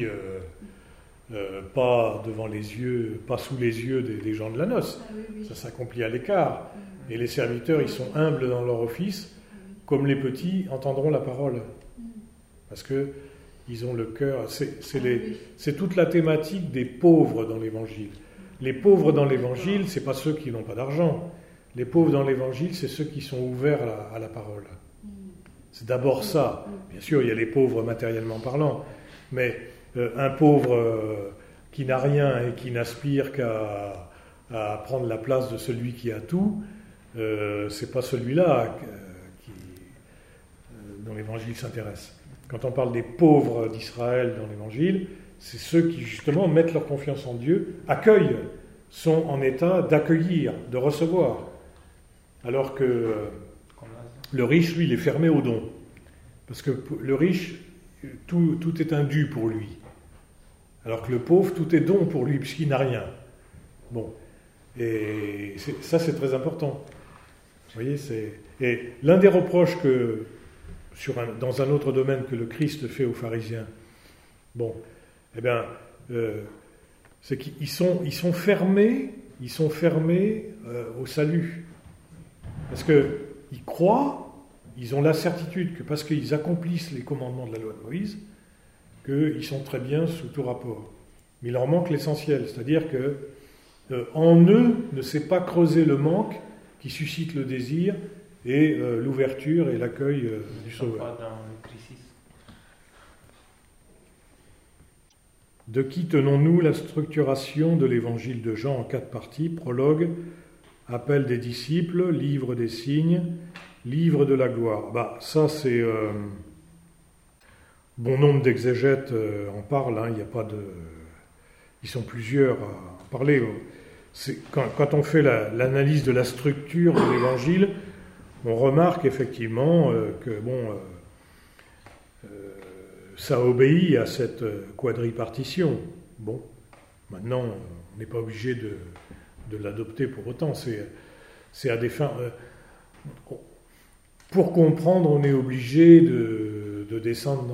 pas devant les yeux, pas sous les yeux des gens de la noce. Ça s'accomplit à l'écart. Et les serviteurs, ils sont humbles dans leur office, comme les petits entendront la parole. Parce que ils ont le cœur. C'est toute la thématique des pauvres dans l'Évangile. Les pauvres dans l'Évangile, c'est pas ceux qui n'ont pas d'argent. Les pauvres dans l'Évangile, c'est ceux qui sont ouverts à la parole. C'est d'abord ça. Bien sûr, il y a les pauvres matériellement parlant, mais un pauvre qui n'a rien et qui n'aspire qu'à prendre la place de celui qui a tout, c'est pas celui-là dont l'Évangile s'intéresse. Quand on parle des pauvres d'Israël dans l'Évangile, c'est ceux qui justement mettent leur confiance en Dieu, accueillent, sont en état d'accueillir, de recevoir. Alors que le riche, lui, il est fermé au don. Parce que le riche, tout est un dû pour lui. Alors que le pauvre, tout est don pour lui, puisqu'il n'a rien. Bon. Et ça, c'est très important. Vous voyez, et l'un des reproches dans un autre domaine que le Christ fait aux pharisiens, c'est qu'ils sont fermés au salut. Parce qu'ils croient, ils ont la certitude que parce qu'ils accomplissent les commandements de la loi de Moïse, qu'ils sont très bien sous tout rapport. Mais il leur manque l'essentiel, c'est-à-dire que en eux ne s'est pas creusé le manque qui suscite le désir et l'ouverture et l'accueil du Sauveur. Pas dans le crisis. De qui tenons-nous la structuration de l'évangile de Jean en 4 parties? Prologue, appel des disciples, livre des signes, livre de la gloire. Ça, c'est bon nombre d'exégètes en parlent. Il n'y a pas de, ils sont plusieurs à en parler. Quand on fait l'analyse de la structure de l'évangile, on remarque effectivement que ça obéit à cette quadripartition. Bon, maintenant, on n'est pas obligé de l'adopter pour autant. C'est à des fins. Pour comprendre, on est obligé de descendre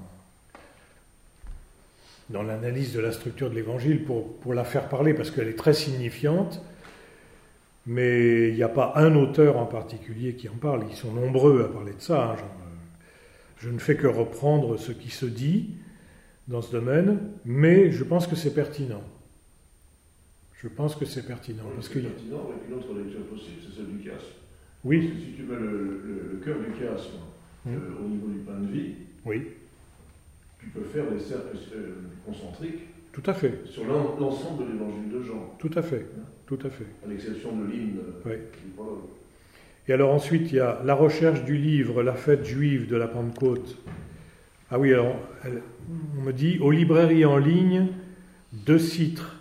dans l'analyse de la structure de l'Évangile pour la faire parler, parce qu'elle est très signifiante, mais il n'y a pas un auteur en particulier qui en parle. Ils sont nombreux à parler de ça. Je ne fais que reprendre ce qui se dit dans ce domaine, mais je pense que c'est pertinent. Parce c'est pertinent, avec une autre lecture possible, c'est celle du chiasme. Oui. Parce que si tu mets le cœur du chiasme au niveau du pain de vie, oui, tu peux faire des cercles concentriques. Tout à fait. Sur l'ensemble de l'évangile de Jean. Tout à fait. Tout à fait. À l'exception de l'hymne du prologue. Et alors ensuite, il y a la recherche du livre, la fête juive de la Pentecôte. Ah oui, alors, on me dit, aux librairies en ligne, decitre,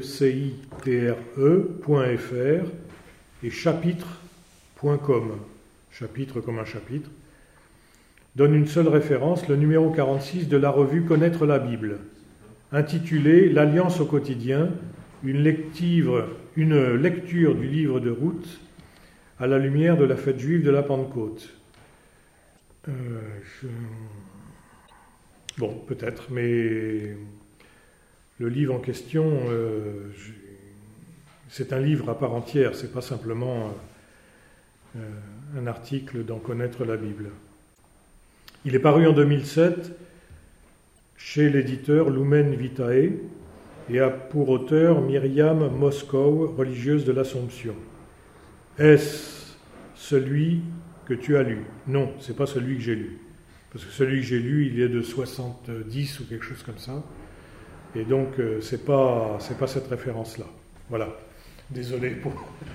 decitre.fr et chapitre.com, chapitre comme un chapitre, donne une seule référence, le numéro 46 de la revue Connaître la Bible, intitulé « L'Alliance au quotidien », une lecture du livre de Ruth à la lumière de la fête juive de la Pentecôte. Bon, peut-être, mais le livre en question, c'est un livre à part entière, c'est pas simplement un article d'en connaître la Bible. Il est paru en 2007 chez l'éditeur Lumen Vitae et a pour auteur Myriam Moscow, religieuse de l'Assomption. Est-ce celui que tu as lu? Non, c'est pas celui que j'ai lu. Parce que celui que j'ai lu, il est de 70 ou quelque chose comme ça. Et donc, c'est pas cette référence-là. Voilà. Désolé pour...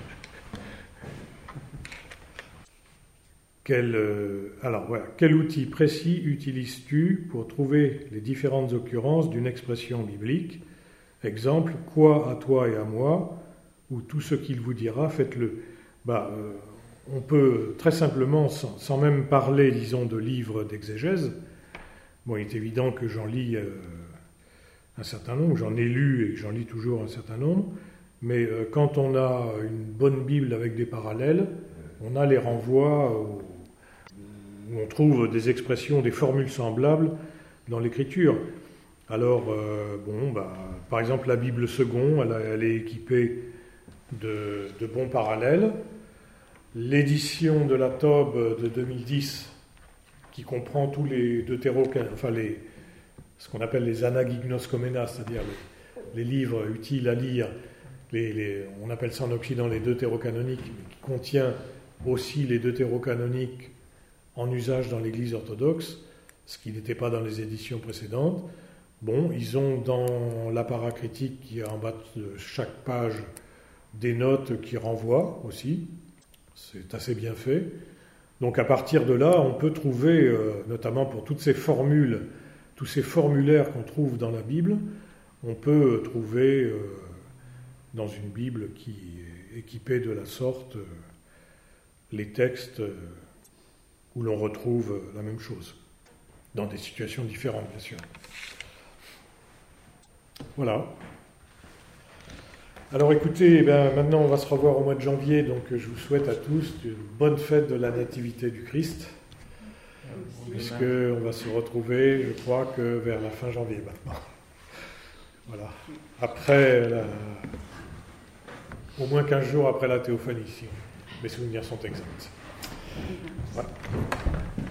Alors voilà, quel outil précis utilises-tu pour trouver les différentes occurrences d'une expression biblique? Exemple, quoi à toi et à moi, ou tout ce qu'il vous dira, faites-le. On peut très simplement, sans même parler, disons, de livres d'exégèse, bon, il est évident que j'en lis un certain nombre, j'en ai lu et j'en lis toujours un certain nombre, mais quand on a une bonne Bible avec des parallèles, on a les renvois où on trouve des expressions, des formules semblables dans l'Écriture. Alors, par exemple, la Bible Second, elle est équipée de bons parallèles. L'édition de la Tob de 2010, qui comprend tous les ce qu'on appelle les anagignoskomenas, c'est-à-dire les livres utiles à lire, on appelle ça en Occident les deutérocanoniques, qui contient aussi les deutérocanoniques en usage dans l'Église orthodoxe, ce qui n'était pas dans les éditions précédentes. Bon, ils ont dans la paracritique qui est en bas de chaque page des notes qui renvoient aussi. C'est assez bien fait. Donc à partir de là, on peut trouver, notamment pour toutes ces formules, tous ces formulaires qu'on trouve dans la Bible, on peut trouver dans une Bible qui est équipée de la sorte les textes où l'on retrouve la même chose, dans des situations différentes, bien sûr. Voilà. Alors écoutez, maintenant on va se revoir au mois de janvier, donc je vous souhaite à tous une bonne fête de la Nativité du Christ, puisqu'on va se retrouver, je crois, que vers la fin janvier maintenant. Voilà. Après, au moins 15 jours après la théophanie, si mes souvenirs sont exacts. Voilà.